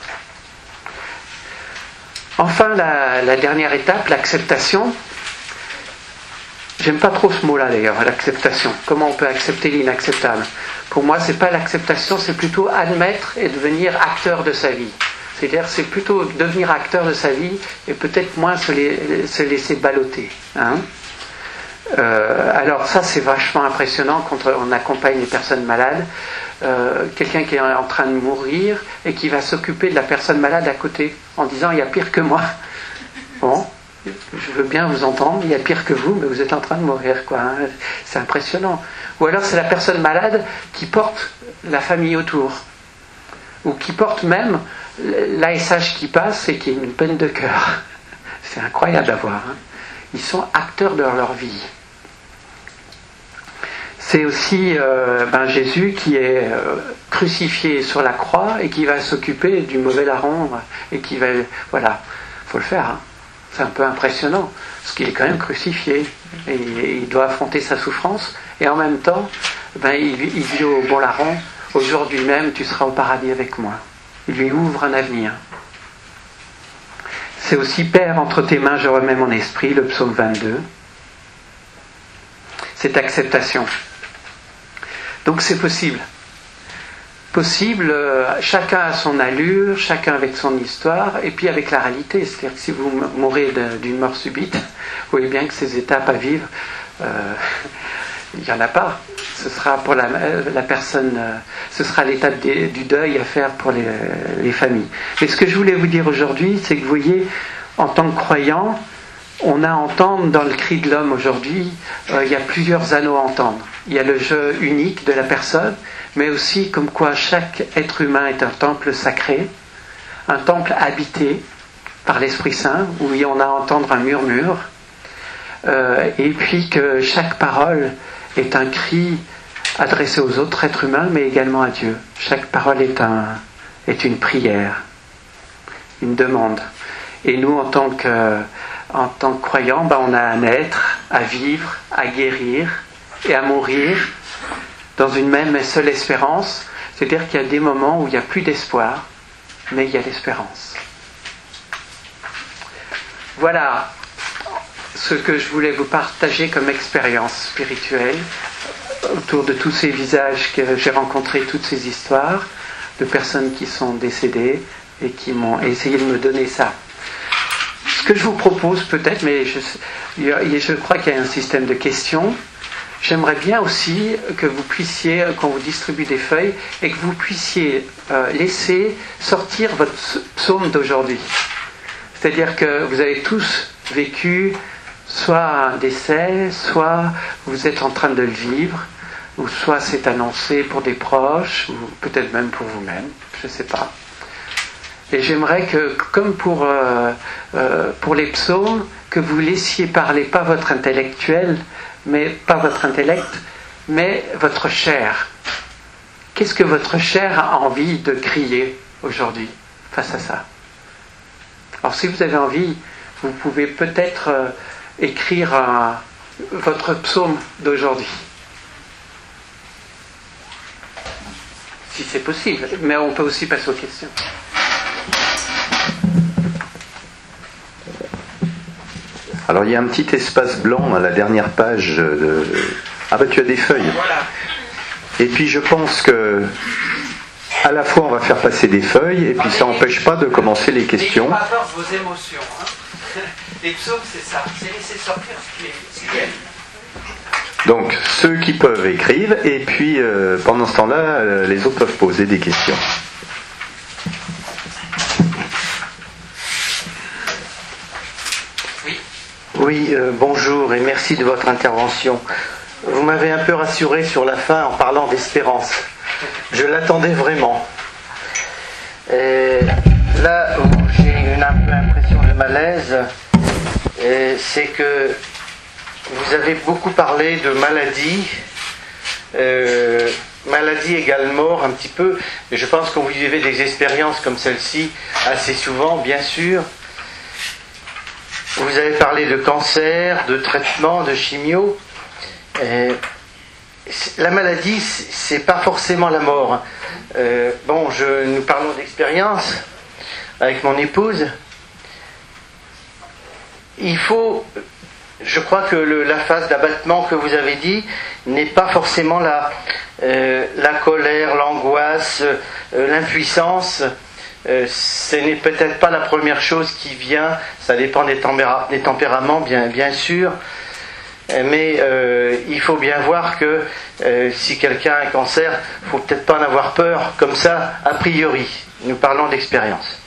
Enfin, la, la dernière étape, l'acceptation. J'aime pas trop ce mot-là d'ailleurs, l'acceptation. Comment on peut accepter l'inacceptable ? Pour moi, c'est pas l'acceptation, c'est plutôt admettre et devenir acteur de sa vie. C'est-à-dire, c'est plutôt devenir acteur de sa vie et peut-être moins se, les, se laisser balloter. Hein ? euh, alors ça, c'est vachement impressionnant quand on accompagne les personnes malades. Euh, quelqu'un qui est en train de mourir et qui va s'occuper de la personne malade à côté en disant « il y a pire que moi ». Bon. Je veux bien vous entendre, il y a pire que vous, mais vous êtes en train de mourir, quoi. Hein. C'est impressionnant. Ou alors c'est la personne malade qui porte la famille autour, ou qui porte même l'A S H qui passe et qui est une peine de cœur. C'est incroyable à voir. Hein. Ils sont acteurs de leur vie. C'est aussi euh, ben Jésus qui est euh, crucifié sur la croix et qui va s'occuper du mauvais larron et qui va, voilà, faut le faire. Hein. C'est un peu impressionnant, parce qu'il est quand même crucifié, et il doit affronter sa souffrance, et en même temps, ben, il, il dit au bon larron, aujourd'hui même tu seras au paradis avec moi. Il lui ouvre un avenir. C'est aussi Père, entre tes mains je remets mon esprit, le psaume vingt-deux. Cette acceptation. Donc c'est possible. Possible, euh, chacun à son allure, chacun avec son histoire, et puis avec la réalité. C'est-à-dire que si vous mourrez de, d'une mort subite, vous voyez bien que ces étapes à vivre, euh, il n'y en a pas. Ce sera pour la, la personne, euh, ce sera l'étape des, du deuil à faire pour les, les familles. Mais ce que je voulais vous dire aujourd'hui, c'est que vous voyez, en tant que croyant, on a à entendre dans le cri de l'homme aujourd'hui, euh, il y a plusieurs anneaux à entendre. Il y a le jeu unique de la personne, mais aussi comme quoi chaque être humain est un temple sacré, un temple habité par l'Esprit Saint, où on a à entendre un murmure, euh, et puis que chaque parole est un cri adressé aux autres êtres humains, mais également à Dieu. Chaque parole est, un, est une prière, une demande. Et nous, en tant que, en tant que croyants, ben, on a à naître, à vivre, à guérir et à mourir dans une même et seule espérance, c'est-à-dire qu'il y a des moments où il n'y a plus d'espoir, mais il y a l'espérance. Voilà ce que je voulais vous partager comme expérience spirituelle autour de tous ces visages que j'ai rencontrés, toutes ces histoires de personnes qui sont décédées et qui m'ont essayé de me donner ça. Ce que je vous propose peut-être, mais je, je crois qu'il y a un système de questions. J'aimerais bien aussi que vous puissiez, quand vous distribuez des feuilles, et que vous puissiez euh, laisser sortir votre psaume d'aujourd'hui. C'est-à-dire que vous avez tous vécu soit un décès, soit vous êtes en train de le vivre, ou soit c'est annoncé pour des proches, ou peut-être même pour vous-même, je ne sais pas. Et j'aimerais que, comme pour, euh, euh, pour les psaumes, que vous laissiez parler pas votre intellectuel, mais pas votre intellect, mais votre chair. Qu'est-ce que votre chair a envie de crier aujourd'hui face à ça ? Alors si vous avez envie, vous pouvez peut-être euh, écrire un, votre psaume d'aujourd'hui. Si c'est possible, mais on peut aussi passer aux questions. Alors il y a un petit espace blanc à la dernière page de, Ah bah tu as des feuilles. Voilà. Et puis je pense que à la fois on va faire passer des feuilles et puis ça n'empêche pas de commencer les questions. N'ayez pas peur de vos émotions. Hein. Les psaumes, c'est ça, c'est laisser sortir ce qui est, ce qui est. Donc ceux qui peuvent écrivent et puis euh, pendant ce temps-là, euh, les autres peuvent poser des questions. Oui. Oui, euh, bonjour et merci de votre intervention. Vous m'avez un peu rassuré sur la fin en parlant d'espérance. Je l'attendais vraiment. Et là où j'ai une un peu impression de malaise, et c'est que vous avez beaucoup parlé de maladie, euh, maladie égale mort un petit peu, et je pense que vous vivez des expériences comme celle-ci assez souvent, bien sûr. Vous avez parlé de cancer, de traitement, de chimio. Et la maladie, c'est pas forcément la mort. Euh, bon, je, nous parlons d'expérience avec mon épouse. Il faut, je crois que le, la phase d'abattement que vous avez dit n'est pas forcément la, euh, la colère, l'angoisse, euh, l'impuissance. Euh, ce n'est peut-être pas la première chose qui vient. Ça dépend des, tempéra- des tempéraments, bien, bien sûr. Mais euh, il faut bien voir que euh, si quelqu'un a un cancer, il ne faut peut-être pas en avoir peur, comme ça, a priori. Nous parlons d'expérience.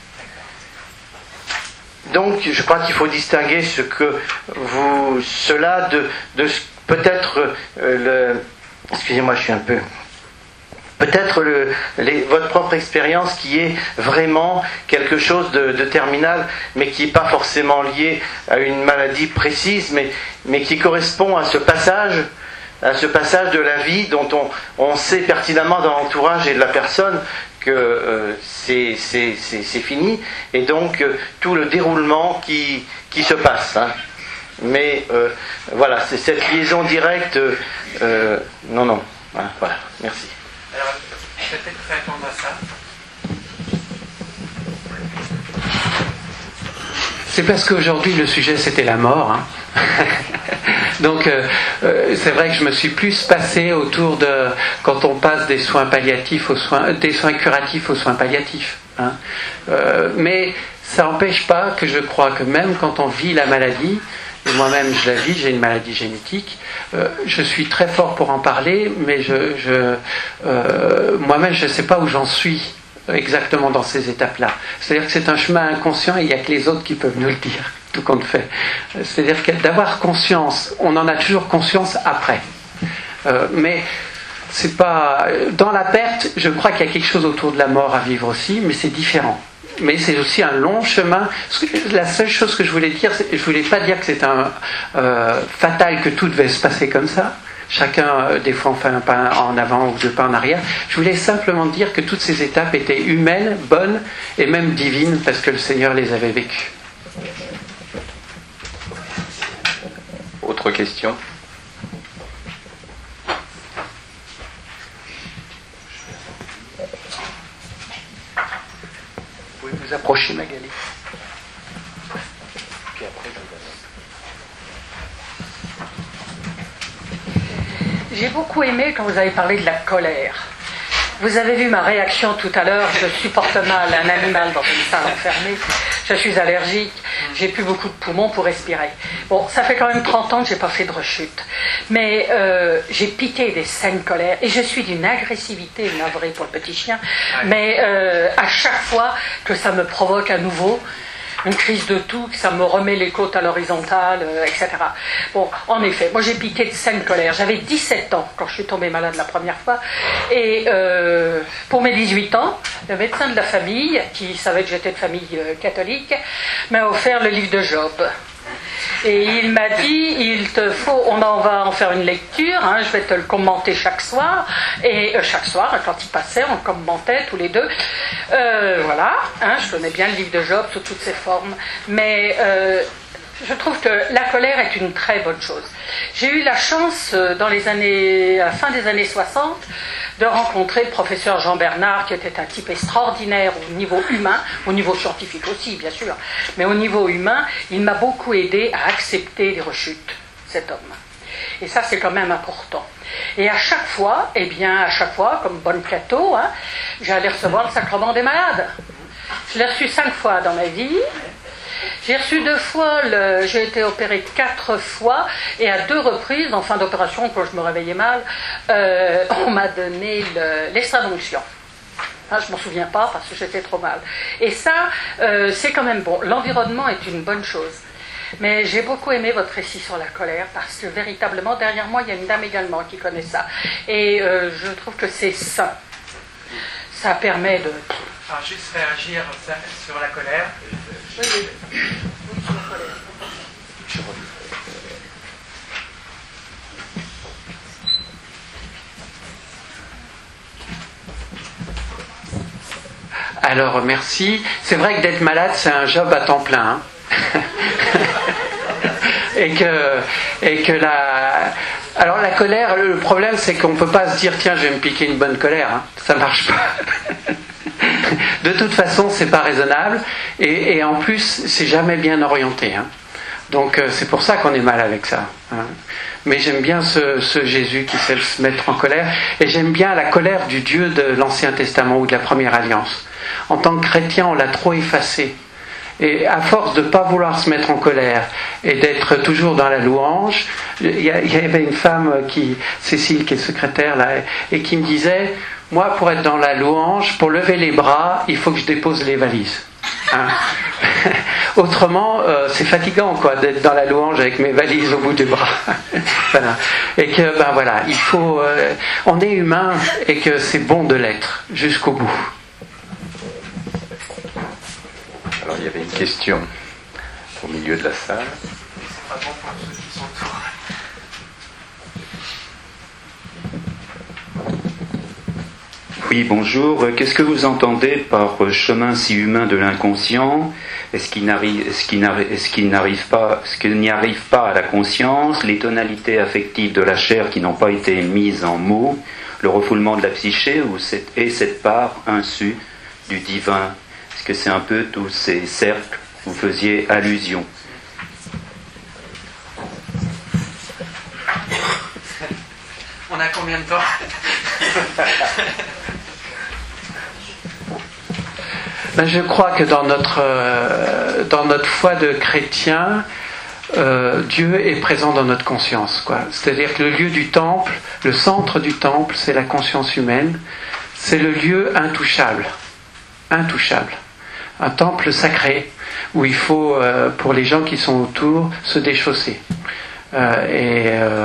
Donc, je crois qu'il faut distinguer ce que vous, cela de, de peut-être euh, le. Excusez-moi, je suis un peu. Peut-être le, les, votre propre expérience qui est vraiment quelque chose de, de terminal, mais qui n'est pas forcément lié à une maladie précise, mais, mais qui correspond à ce passage, à ce passage de la vie dont on, on sait pertinemment dans l'entourage et de la personne que euh, c'est, c'est, c'est, c'est fini, et donc euh, tout le déroulement qui, qui se passe. Hein. Mais euh, voilà, c'est cette liaison directe. Euh, non, non. Voilà, voilà. Merci. Alors, peut-être répondre à ça. C'est parce qu'aujourd'hui le sujet c'était la mort. Hein. Donc euh, euh, c'est vrai que je me suis plus passé autour de quand on passe des soins palliatifs aux soins, des soins curatifs aux soins palliatifs. Hein. Euh, mais ça n'empêche pas que je crois que même quand on vit la maladie, et moi-même je la vis, j'ai une maladie génétique. Euh, je suis très fort pour en parler, mais je, je, euh, moi-même je ne sais pas où j'en suis exactement dans ces étapes-là. C'est-à-dire que c'est un chemin inconscient et il n'y a que les autres qui peuvent nous le dire, tout compte fait. C'est-à-dire que d'avoir conscience, on en a toujours conscience après. Euh, mais c'est pas dans la perte, je crois qu'il y a quelque chose autour de la mort à vivre aussi, mais c'est différent. Mais c'est aussi un long chemin. La seule chose que je voulais dire, je ne voulais pas dire que c'est un euh, fatal que tout devait se passer comme ça. Chacun, euh, des fois, on fait un pas en avant ou deux pas en arrière. Je voulais simplement dire que toutes ces étapes étaient humaines, bonnes et même divines parce que le Seigneur les avait vécues. Autre question ? Vous pouvez vous approcher, Magali. Puis après, je vous donne. J'ai beaucoup aimé quand vous avez parlé de la colère. Vous avez vu ma réaction tout à l'heure, je supporte mal un animal dans une salle enfermée, je suis allergique, j'ai plus beaucoup de poumons pour respirer. Bon, ça fait quand même trente ans que j'ai pas fait de rechute, mais euh, j'ai piqué des saines colères et je suis d'une agressivité navrée pour le petit chien, mais euh, à chaque fois que ça me provoque à nouveau une crise de toux, que ça me remet les côtes à l'horizontale, euh, et cetera. Bon, en effet, moi j'ai piqué de saine colère. J'avais dix-sept ans quand je suis tombée malade la première fois. Et euh, pour mes dix-huit ans, le médecin de la famille, qui savait que j'étais de famille euh, catholique, m'a offert le livre de Job. Et il m'a dit, il te faut, on en va en faire une lecture, hein, je vais te le commenter chaque soir. Et euh, chaque soir, quand il passait, on commentait tous les deux. Euh, voilà, hein, je connais bien le livre de Job sous toutes ses formes. Mais euh, je trouve que la colère est une très bonne chose. J'ai eu la chance, euh, dans les années, à la fin des années soixante, de rencontrer le professeur Jean Bernard, qui était un type extraordinaire au niveau humain, au niveau scientifique aussi, bien sûr, mais au niveau humain, il m'a beaucoup aidé à accepter les rechutes, cet homme. Et ça, c'est quand même important. Et à chaque fois, eh bien, à chaque fois, comme bonne plateau, hein, j'allais recevoir le sacrement des malades. Je l'ai reçu cinq fois dans ma vie. J'ai reçu deux fois, le, j'ai été opérée quatre fois, et à deux reprises, en fin d'opération, quand je me réveillais mal, euh, on m'a donné le, l'extrême-onction. Hein, je ne m'en souviens pas parce que j'étais trop mal. Et ça, euh, c'est quand même bon. L'environnement est une bonne chose. Mais j'ai beaucoup aimé votre récit sur la colère parce que véritablement, derrière moi, il y a une dame également qui connaît ça. Et euh, je trouve que c'est sain. Ça permet de... Alors, juste réagir sur la colère. Oui, oui. Oui, sur la colère. Alors, merci. C'est vrai que d'être malade, c'est un job à temps plein. Hein. et que, et que la... Alors, la colère, le problème, c'est qu'on ne peut pas se dire, tiens, je vais me piquer une bonne colère. Hein. Ça ne marche pas. De toute façon, c'est pas raisonnable. Et, et en plus, c'est jamais bien orienté. Hein. Donc, euh, c'est pour ça qu'on est mal avec ça. Hein. Mais j'aime bien ce, ce Jésus qui sait se mettre en colère. Et j'aime bien la colère du Dieu de l'Ancien Testament ou de la Première Alliance. En tant que chrétien, on l'a trop effacé. Et à force de ne pas vouloir se mettre en colère et d'être toujours dans la louange, il y, y avait une femme, qui, Cécile, qui est secrétaire, là, et qui me disait, moi, pour être dans la louange, pour lever les bras, il faut que je dépose les valises. Hein. Autrement, euh, c'est fatigant, quoi, d'être dans la louange avec mes valises au bout du bras. Voilà. Et que, ben voilà, il faut... Euh, on est humain et que c'est bon de l'être jusqu'au bout. Alors, il y avait une question au milieu de la salle. C'est pas bon pour ceux qui sont autour. Oui, bonjour. Qu'est-ce que vous entendez par chemin si humain de l'inconscient ? Est-ce qu'il n'arrive, est-ce qu'il n'arrive, est-ce qu'il n'arrive pas, est-ce qu'il n'y arrive pas à la conscience, les tonalités affectives de la chair qui n'ont pas été mises en mots, le refoulement de la psyché ou cette, et cette part insu du divin ? Est-ce que c'est un peu tous ces cercles où vous faisiez allusion ? On a combien de temps ? Ben, je crois que dans notre, euh, dans notre foi de chrétien, euh, Dieu est présent dans notre conscience, quoi. C'est-à-dire que le lieu du temple, le centre du temple, c'est la conscience humaine. C'est le lieu intouchable. Intouchable. Un temple sacré où il faut, euh, pour les gens qui sont autour, se déchausser. Euh, et... Euh,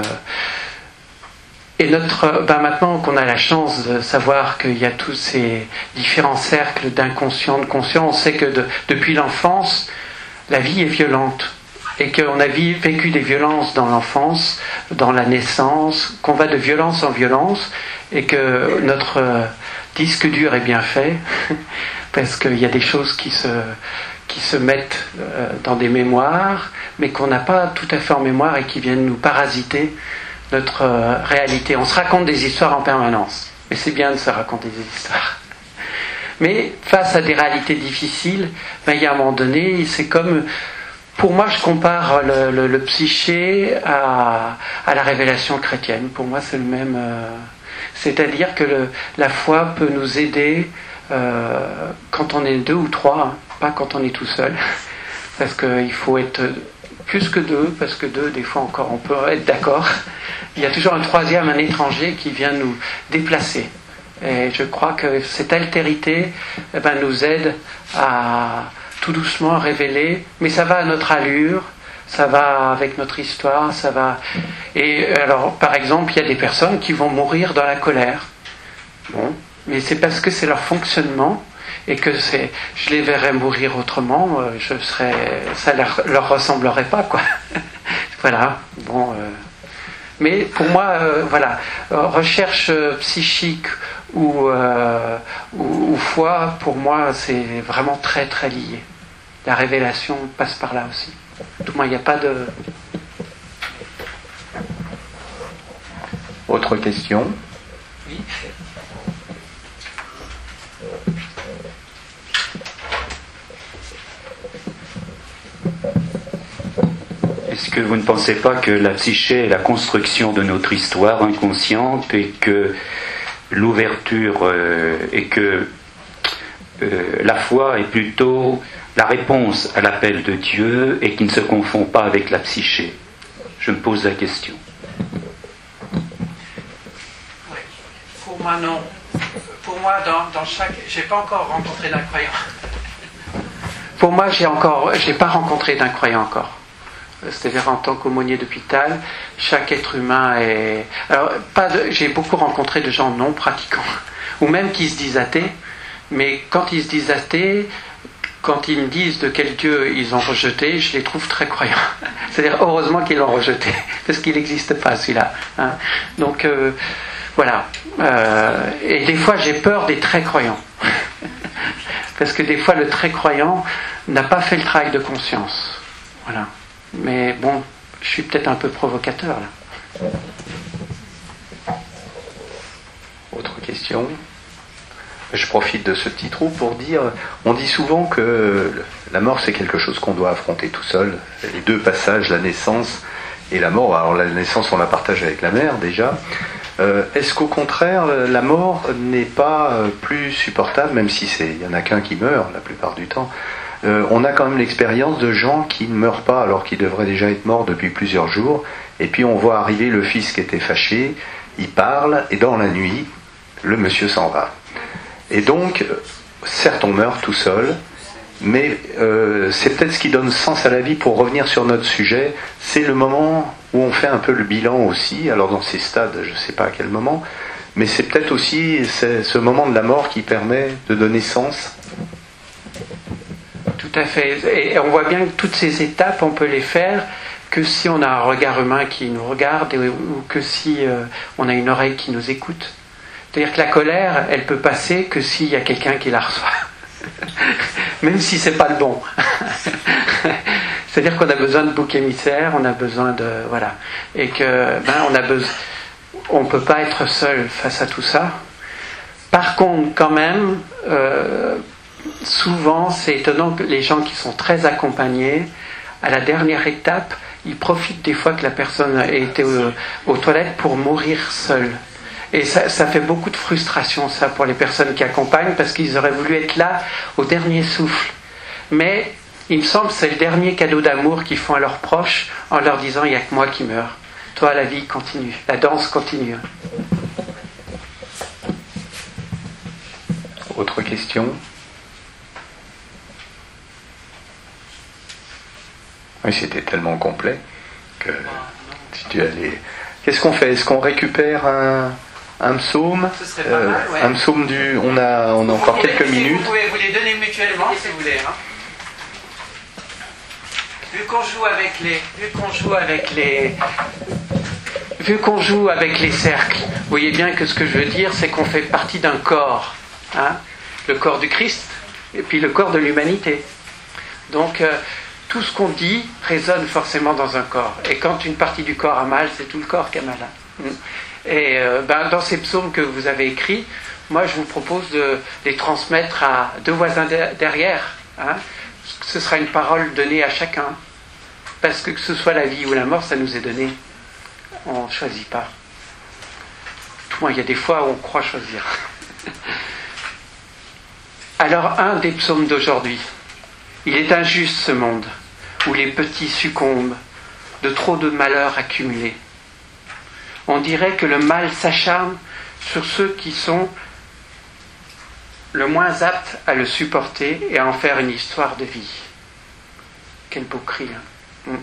Et notre, ben maintenant qu'on a la chance de savoir qu'il y a tous ces différents cercles d'inconscient, de conscient, on sait que de, depuis l'enfance, la vie est violente et qu'on a vécu des violences dans l'enfance, dans la naissance, qu'on va de violence en violence et que notre disque dur est bien fait parce qu'il y a des choses qui se, qui se mettent dans des mémoires mais qu'on n'a pas tout à fait en mémoire et qui viennent nous parasiter notre euh, réalité. On se raconte des histoires en permanence. Et c'est bien de se raconter des histoires. Mais face à des réalités difficiles, ben, il y a un moment donné, c'est comme... Pour moi, je compare le, le, le psyché à, à la révélation chrétienne. Pour moi, c'est le même... Euh, c'est-à-dire que le, la foi peut nous aider euh, quand on est deux ou trois, hein, pas quand on est tout seul. Parce qu'il faut être... plus que deux, parce que deux, des fois encore, on peut être d'accord. Il y a toujours un troisième, un étranger qui vient nous déplacer. Et je crois que cette altérité eh ben, nous aide à tout doucement révéler, mais ça va à notre allure, ça va avec notre histoire, ça va... Et alors, par exemple, il y a des personnes qui vont mourir dans la colère. Bon, mais c'est parce que c'est leur fonctionnement, et que c'est, je les verrais mourir autrement, je serais, ça leur, leur ressemblerait pas, quoi. Voilà. Bon, euh, mais pour moi, euh, voilà, recherche psychique ou, euh, ou, ou foi, pour moi, c'est vraiment très très lié. La révélation passe par là aussi. Tout moins, il n'y a pas de. Autre question ? Oui. Est-ce que vous ne pensez pas que la psyché est la construction de notre histoire inconsciente et que l'ouverture euh, et que euh, la foi est plutôt la réponse à l'appel de Dieu et qui ne se confond pas avec la psyché? Je me pose la question. Oui. Pour moi, non. Pour moi, dans, dans chaque... J'ai pas encore rencontré d'incroyant. Pour moi, j'ai encore... J'ai pas rencontré d'incroyant encore. C'est-à-dire, en tant qu'aumônier d'hôpital, chaque être humain est... Alors, pas de... j'ai beaucoup rencontré de gens non pratiquants, ou même qui se disent athées, mais quand ils se disent athées, quand ils me disent de quel Dieu ils ont rejeté, je les trouve très croyants. C'est-à-dire, heureusement qu'ils l'ont rejeté, parce qu'il n'existe pas, celui-là. Hein. Donc, euh, voilà. Euh, et des fois, j'ai peur des très croyants. Parce que des fois, le très croyant n'a pas fait le travail de conscience. Voilà. Mais bon, je suis peut-être un peu provocateur, là. Autre question? Je profite de ce petit trou pour dire, on dit souvent que la mort c'est quelque chose qu'on doit affronter tout seul. Les deux passages, la naissance et la mort. Alors la naissance on la partage avec la mère déjà. Euh, est-ce qu'au contraire la mort n'est pas plus supportable, même si c'est, il y en a qu'un qui meurt la plupart du temps? Euh, on a quand même l'expérience de gens qui ne meurent pas alors qu'ils devraient déjà être morts depuis plusieurs jours. Et puis on voit arriver le fils qui était fâché, il parle et dans la nuit le monsieur s'en va. Et donc, certes, on meurt tout seul, mais euh, c'est peut-être ce qui donne sens à la vie. Pour revenir sur notre sujet, c'est le moment où on fait un peu le bilan aussi. Alors dans ces stades, je ne sais pas à quel moment, mais c'est peut-être aussi c'est ce moment de la mort qui permet de donner sens. Tout à fait. Et on voit bien que toutes ces étapes, on peut les faire que si on a un regard humain qui nous regarde ou que si euh, on a une oreille qui nous écoute. C'est-à-dire que la colère, elle peut passer que s'il y a quelqu'un qui la reçoit. Même si c'est pas le bon. C'est-à-dire qu'on a besoin de bouc émissaire, on a besoin de... Voilà. Et que, ben, on a besoin... On ne peut pas être seul face à tout ça. Par contre, quand même, euh, souvent, c'est étonnant que les gens qui sont très accompagnés, à la dernière étape, ils profitent des fois que la personne ait été aux, aux toilettes pour mourir seule. Et ça, ça fait beaucoup de frustration, ça, pour les personnes qui accompagnent, parce qu'ils auraient voulu être là au dernier souffle. Mais il me semble que c'est le dernier cadeau d'amour qu'ils font à leurs proches en leur disant « il n'y a que moi qui meurs. Toi, la vie continue, la danse continue. » Autre question? Oui, c'était tellement complet que si tu allais... Qu'est-ce qu'on fait? Est-ce qu'on récupère un... Un psaume, Ce serait pas mal, ouais. Un psaume du. On a, on a encore quelques les, minutes. Vous pouvez vous les donner mutuellement si vous voulez. Hein. Vu qu'on joue avec les, vu qu'on joue avec les, vu qu'on joue avec les cercles, vous voyez bien que ce que je veux dire, c'est qu'on fait partie d'un corps, hein, le corps du Christ, et puis le corps de l'humanité. Donc euh, tout ce qu'on dit résonne forcément dans un corps. Et quand une partie du corps a mal, c'est tout le corps qui a mal. Hein. Et euh, ben, dans ces psaumes que vous avez écrits, moi je vous propose de les transmettre à deux voisins de, derrière. Hein. Ce sera une parole donnée à chacun. Parce que que ce soit la vie ou la mort, ça nous est donné. On ne choisit pas. Tout moins, il y a des fois où on croit choisir. Alors, un des psaumes d'aujourd'hui. Il est injuste ce monde, où les petits succombent de trop de malheurs accumulés. On dirait que le mal s'acharne sur ceux qui sont le moins aptes à le supporter et à en faire une histoire de vie. Quel beau cri. Hein.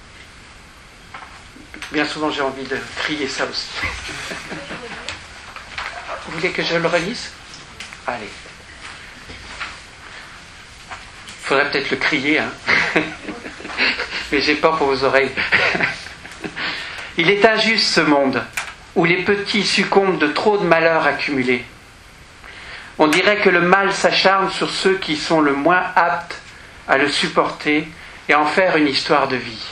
Bien souvent j'ai envie de crier ça aussi. Vous voulez que je le relise? Allez. Il faudrait peut-être le crier, hein. Mais j'ai peur pour vos oreilles. Il est injuste ce monde, où les petits succombent de trop de malheurs accumulés. On dirait que le mal s'acharne sur ceux qui sont le moins aptes à le supporter et à en faire une histoire de vie.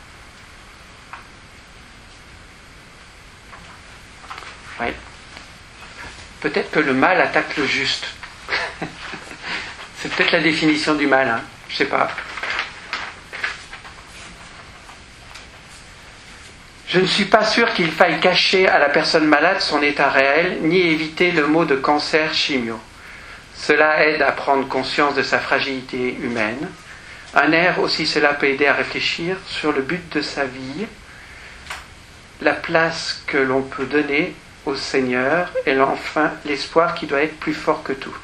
Oui. Peut-être que le mal attaque le juste. C'est peut-être la définition du mal, hein. Je ne sais pas. Je ne suis pas sûr qu'il faille cacher à la personne malade son état réel, ni éviter le mot de cancer chimio. Cela aide à prendre conscience de sa fragilité humaine. Un air aussi, cela peut aider à réfléchir sur le but de sa vie, la place que l'on peut donner au Seigneur et enfin l'espoir qui doit être plus fort que tout.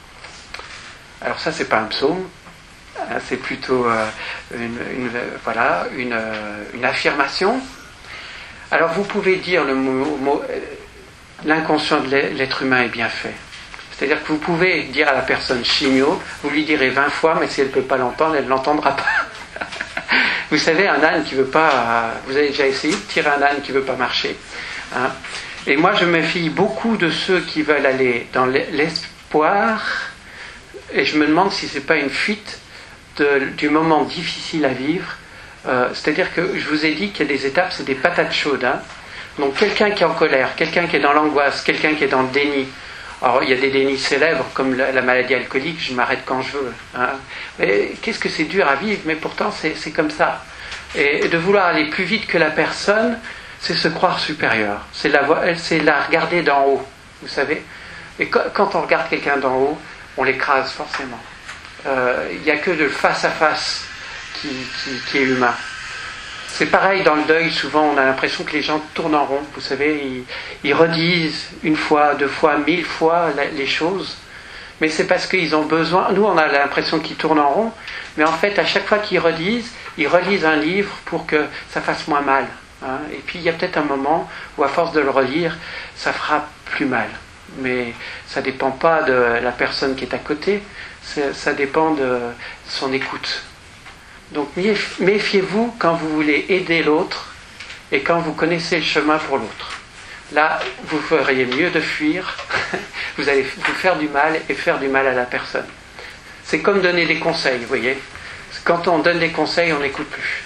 Alors ça, c'est pas un psaume, hein, c'est plutôt euh, une, une, voilà, une, euh, une affirmation. Alors vous pouvez dire le mot, mot euh, l'inconscient de l'être humain est bien fait. C'est-à-dire que vous pouvez dire à la personne chimio, vous lui direz vingt fois, mais si elle ne peut pas l'entendre, elle ne l'entendra pas. Vous savez, un âne qui veut pas... Vous avez déjà essayé de tirer un âne qui ne veut pas marcher, hein. Et moi, je me fie beaucoup de ceux qui veulent aller dans l'espoir, et je me demande si ce n'est pas une fuite de, du moment difficile à vivre. Euh, c'est-à-dire que je vous ai dit qu'il y a des étapes, c'est des patates chaudes, hein. Donc quelqu'un qui est en colère, quelqu'un qui est dans l'angoisse, quelqu'un qui est dans le déni. Alors il y a des dénis célèbres comme la, la maladie alcoolique, je m'arrête quand je veux, hein. Mais qu'est-ce que c'est dur à vivre, mais pourtant c'est, c'est comme ça. Et de vouloir aller plus vite que la personne, c'est se croire supérieur, c'est la, c'est la regarder d'en haut, vous savez. Et quand on regarde quelqu'un d'en haut, on l'écrase forcément. Euh, il n'y a que le face-à-face qui, qui, qui est humain. C'est pareil dans le deuil, souvent on a l'impression que les gens tournent en rond, vous savez, ils, ils redisent une fois, deux fois, mille fois les choses, mais c'est parce qu'ils ont besoin, nous on a l'impression qu'ils tournent en rond, mais en fait à chaque fois qu'ils redisent, ils relisent un livre pour que ça fasse moins mal, hein. Et puis il y a peut-être un moment où à force de le relire, ça fera plus mal, mais ça ne dépend pas de la personne qui est à côté, ça dépend de son écoute. Donc méfiez-vous quand vous voulez aider l'autre et quand vous connaissez le chemin pour l'autre. Là, vous feriez mieux de fuir, vous allez vous faire du mal et faire du mal à la personne. C'est comme donner des conseils, vous voyez. Quand on donne des conseils, on n'écoute plus.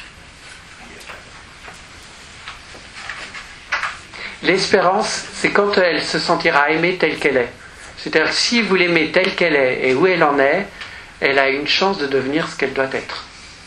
L'espérance, c'est quand elle se sentira aimée telle qu'elle est. C'est-à-dire que si vous l'aimez telle qu'elle est et où elle en est, elle a une chance de devenir ce qu'elle doit être.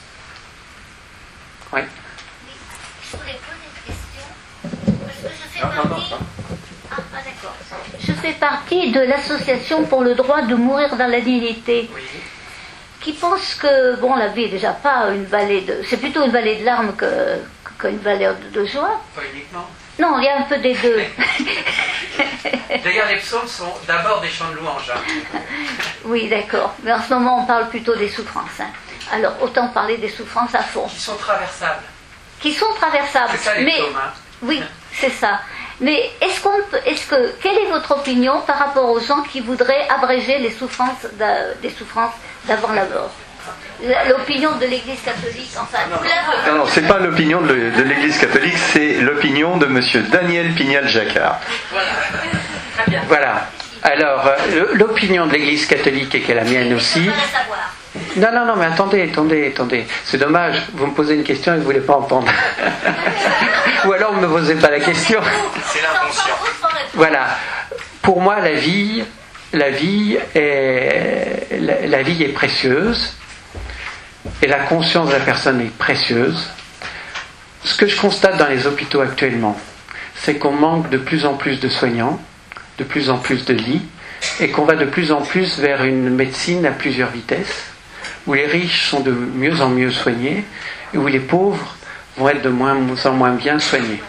Oui. Je voulais poser une question. Parce que je fais partie... Non, non, non. Ah, ah, d'accord. Je fais partie de l'association pour le droit de mourir dans la dignité. Oui. Qui pense que, bon, la vie est déjà pas une vallée de... C'est plutôt une vallée de larmes que, qu'une vallée de, de joie. Pas uniquement. Non, il y a un peu des deux. D'ailleurs, les psaumes sont d'abord des chants de louange. Hein. Oui, d'accord. Mais en ce moment, on parle plutôt des souffrances. Hein. Alors, autant parler des souffrances à fond. Qui sont traversables. Qui sont traversables. C'est ça les mais, psaumes, hein. Oui, c'est ça. Mais est-ce qu'on peut, est-ce que, quelle est votre opinion par rapport aux gens qui voudraient abréger les souffrances des souffrances d'avant la mort? L'opinion de l'Église catholique, enfin. Non, non, c'est pas l'opinion de, de l'Église catholique, c'est l'opinion de Monsieur Daniel Pignal-Jacquard. Voilà. Très bien. Voilà. Alors, l'opinion de l'Église catholique, et qui est la mienne aussi. Non, non, non, mais attendez, attendez, attendez. C'est dommage, vous me posez une question et vous ne voulez pas entendre. Ou alors vous ne me posez pas la question. C'est l'inconscient. Voilà. Pour moi, la vie, la vie est, la, la vie est précieuse. Et la conscience de la personne est précieuse. Ce que je constate dans les hôpitaux actuellement, c'est qu'on manque de plus en plus de soignants, de plus en plus de lits, et qu'on va de plus en plus vers une médecine à plusieurs vitesses, où les riches sont de mieux en mieux soignés, et où les pauvres vont être de moins en moins bien soignés.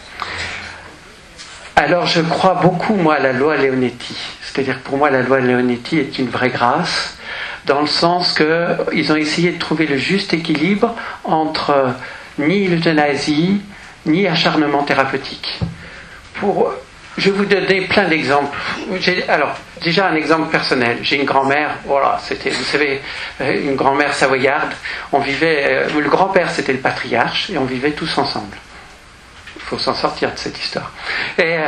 Alors je crois beaucoup, moi, à la loi Leonetti. C'est-à-dire que pour moi, la loi Leonetti est une vraie grâce, dans le sens qu'ils ont essayé de trouver le juste équilibre entre ni l'euthanasie, ni acharnement thérapeutique. Pour, je vais vous donner plein d'exemples. J'ai, alors, déjà un exemple personnel. J'ai une grand-mère, voilà, c'était, vous savez, une grand-mère savoyarde. On vivait, le grand-père c'était le patriarche, et on vivait tous ensemble. Il faut s'en sortir de cette histoire. Et,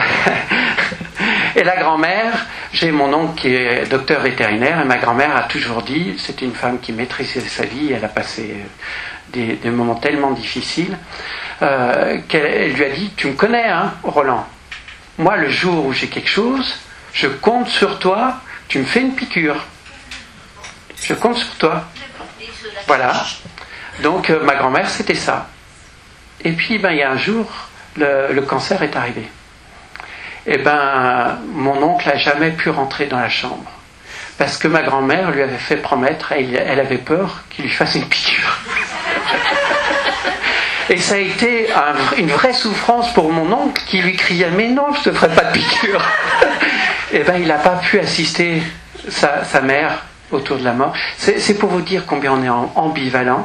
et la grand-mère, j'ai mon oncle qui est docteur vétérinaire, et ma grand-mère a toujours dit, c'était une femme qui maîtrisait sa vie, elle a passé des, des moments tellement difficiles, euh, qu'elle lui a dit, tu me connais, hein, Roland, moi le jour où j'ai quelque chose, je compte sur toi, tu me fais une piqûre. Je compte sur toi. Voilà. Donc euh, ma grand-mère c'était ça. Et puis ben, il y a un jour, le, le cancer est arrivé. Eh ben, mon oncle n'a jamais pu rentrer dans la chambre. Parce que ma grand-mère lui avait fait promettre, et elle avait peur qu'il lui fasse une piqûre. Et ça a été un, une vraie souffrance pour mon oncle qui lui criait « Mais non, je ne te ferai pas de piqûre !» Eh bien, il n'a pas pu assister sa, sa mère autour de la mort. C'est, c'est pour vous dire combien on est ambivalent.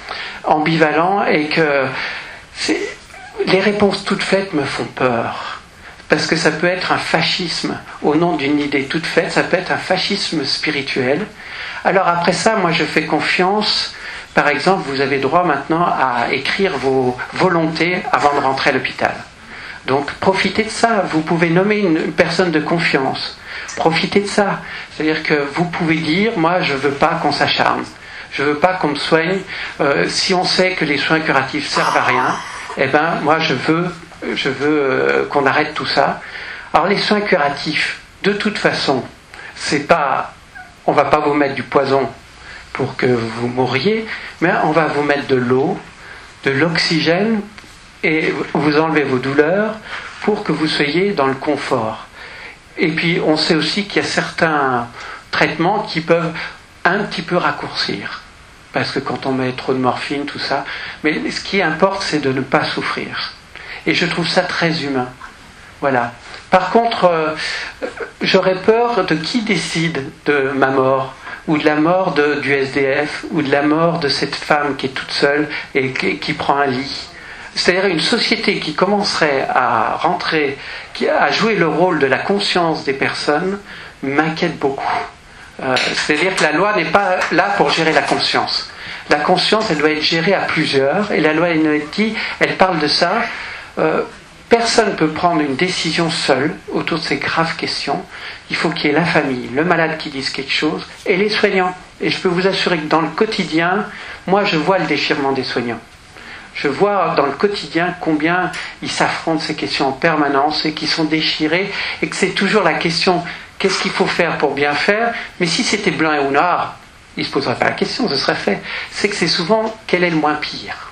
Ambivalent et que c'est, les réponses toutes faites me font peur. Parce que ça peut être un fascisme au nom d'une idée toute faite, ça peut être un fascisme spirituel. Alors après ça, moi je fais confiance. Par exemple, vous avez droit maintenant à écrire vos volontés avant de rentrer à l'hôpital. Donc profitez de ça, vous pouvez nommer une personne de confiance. Profitez de ça. C'est-à-dire que vous pouvez dire, moi je ne veux pas qu'on s'acharne. Je ne veux pas qu'on me soigne. Euh, si on sait que les soins curatifs servent à rien, eh ben moi je veux, je veux euh, qu'on arrête tout ça. Alors les soins curatifs, de toute façon, c'est pas, on ne va pas vous mettre du poison pour que vous mouriez, mais on va vous mettre de l'eau, de l'oxygène, et vous enlevez vos douleurs pour que vous soyez dans le confort. Et puis on sait aussi qu'il y a certains traitements qui peuvent un petit peu raccourcir, parce que quand on met trop de morphine, tout ça, mais ce qui importe, c'est de ne pas souffrir. Et je trouve ça très humain. Voilà. Par contre, euh, j'aurais peur de qui décide de ma mort, ou de la mort de, du S D F, ou de la mort de cette femme qui est toute seule et qui, qui prend un lit. C'est-à-dire une société qui commencerait à rentrer, qui, à jouer le rôle de la conscience des personnes, m'inquiète beaucoup. Euh, c'est-à-dire que la loi n'est pas là pour gérer la conscience. La conscience, elle doit être gérée à plusieurs, et la loi Enoetti, elle parle de ça. Euh, personne ne peut prendre une décision seule autour de ces graves questions. Il faut qu'il y ait la famille, le malade qui dise quelque chose, et les soignants. Et je peux vous assurer que dans le quotidien, moi je vois le déchirement des soignants. Je vois dans le quotidien combien ils s'affrontent ces questions en permanence et qu'ils sont déchirés, et que c'est toujours la question qu'est-ce qu'il faut faire pour bien faire. Mais si c'était blanc ou noir, ils ne se poseraient pas la question, ce serait fait. C'est que c'est souvent quel est le moins pire.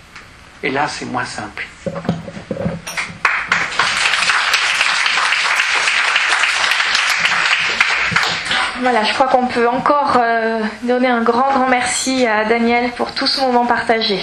Et là, c'est moins simple. Voilà, je crois qu'on peut encore euh, donner un grand, grand merci à Daniel pour tout ce moment partagé.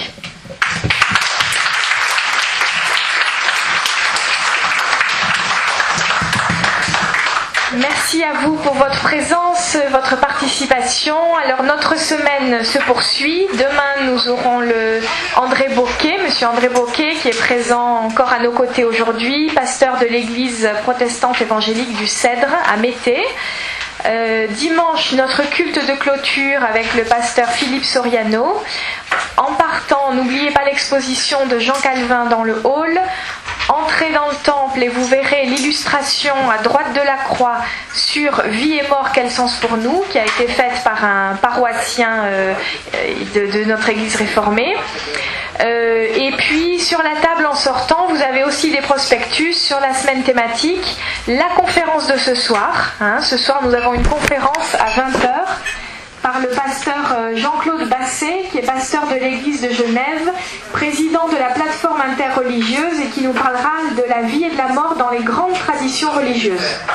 Merci à vous pour votre présence, votre participation. Alors notre semaine se poursuit. Demain nous aurons le André Boquet, Monsieur André Boquet, qui est présent encore à nos côtés aujourd'hui, pasteur de l'église protestante évangélique du Cèdre à Mété. Euh, dimanche, notre culte de clôture avec le pasteur Philippe Soriano. En partant, n'oubliez pas l'exposition de Jean Calvin dans le hall. Entrez dans le temple et vous verrez l'illustration à droite de la croix sur Vie et mort, quel sens pour nous, qui a été faite par un paroissien euh, de, de notre église réformée. Euh, et puis sur la table en sortant, vous avez aussi des prospectus sur la semaine thématique, la conférence de ce soir. Hein, ce soir, nous avons une conférence à vingt heures par le pasteur Jean-Claude Basset, qui est pasteur de l'église de Genève, président de la plateforme interreligieuse et qui nous parlera de la vie et de la mort dans les grandes traditions religieuses.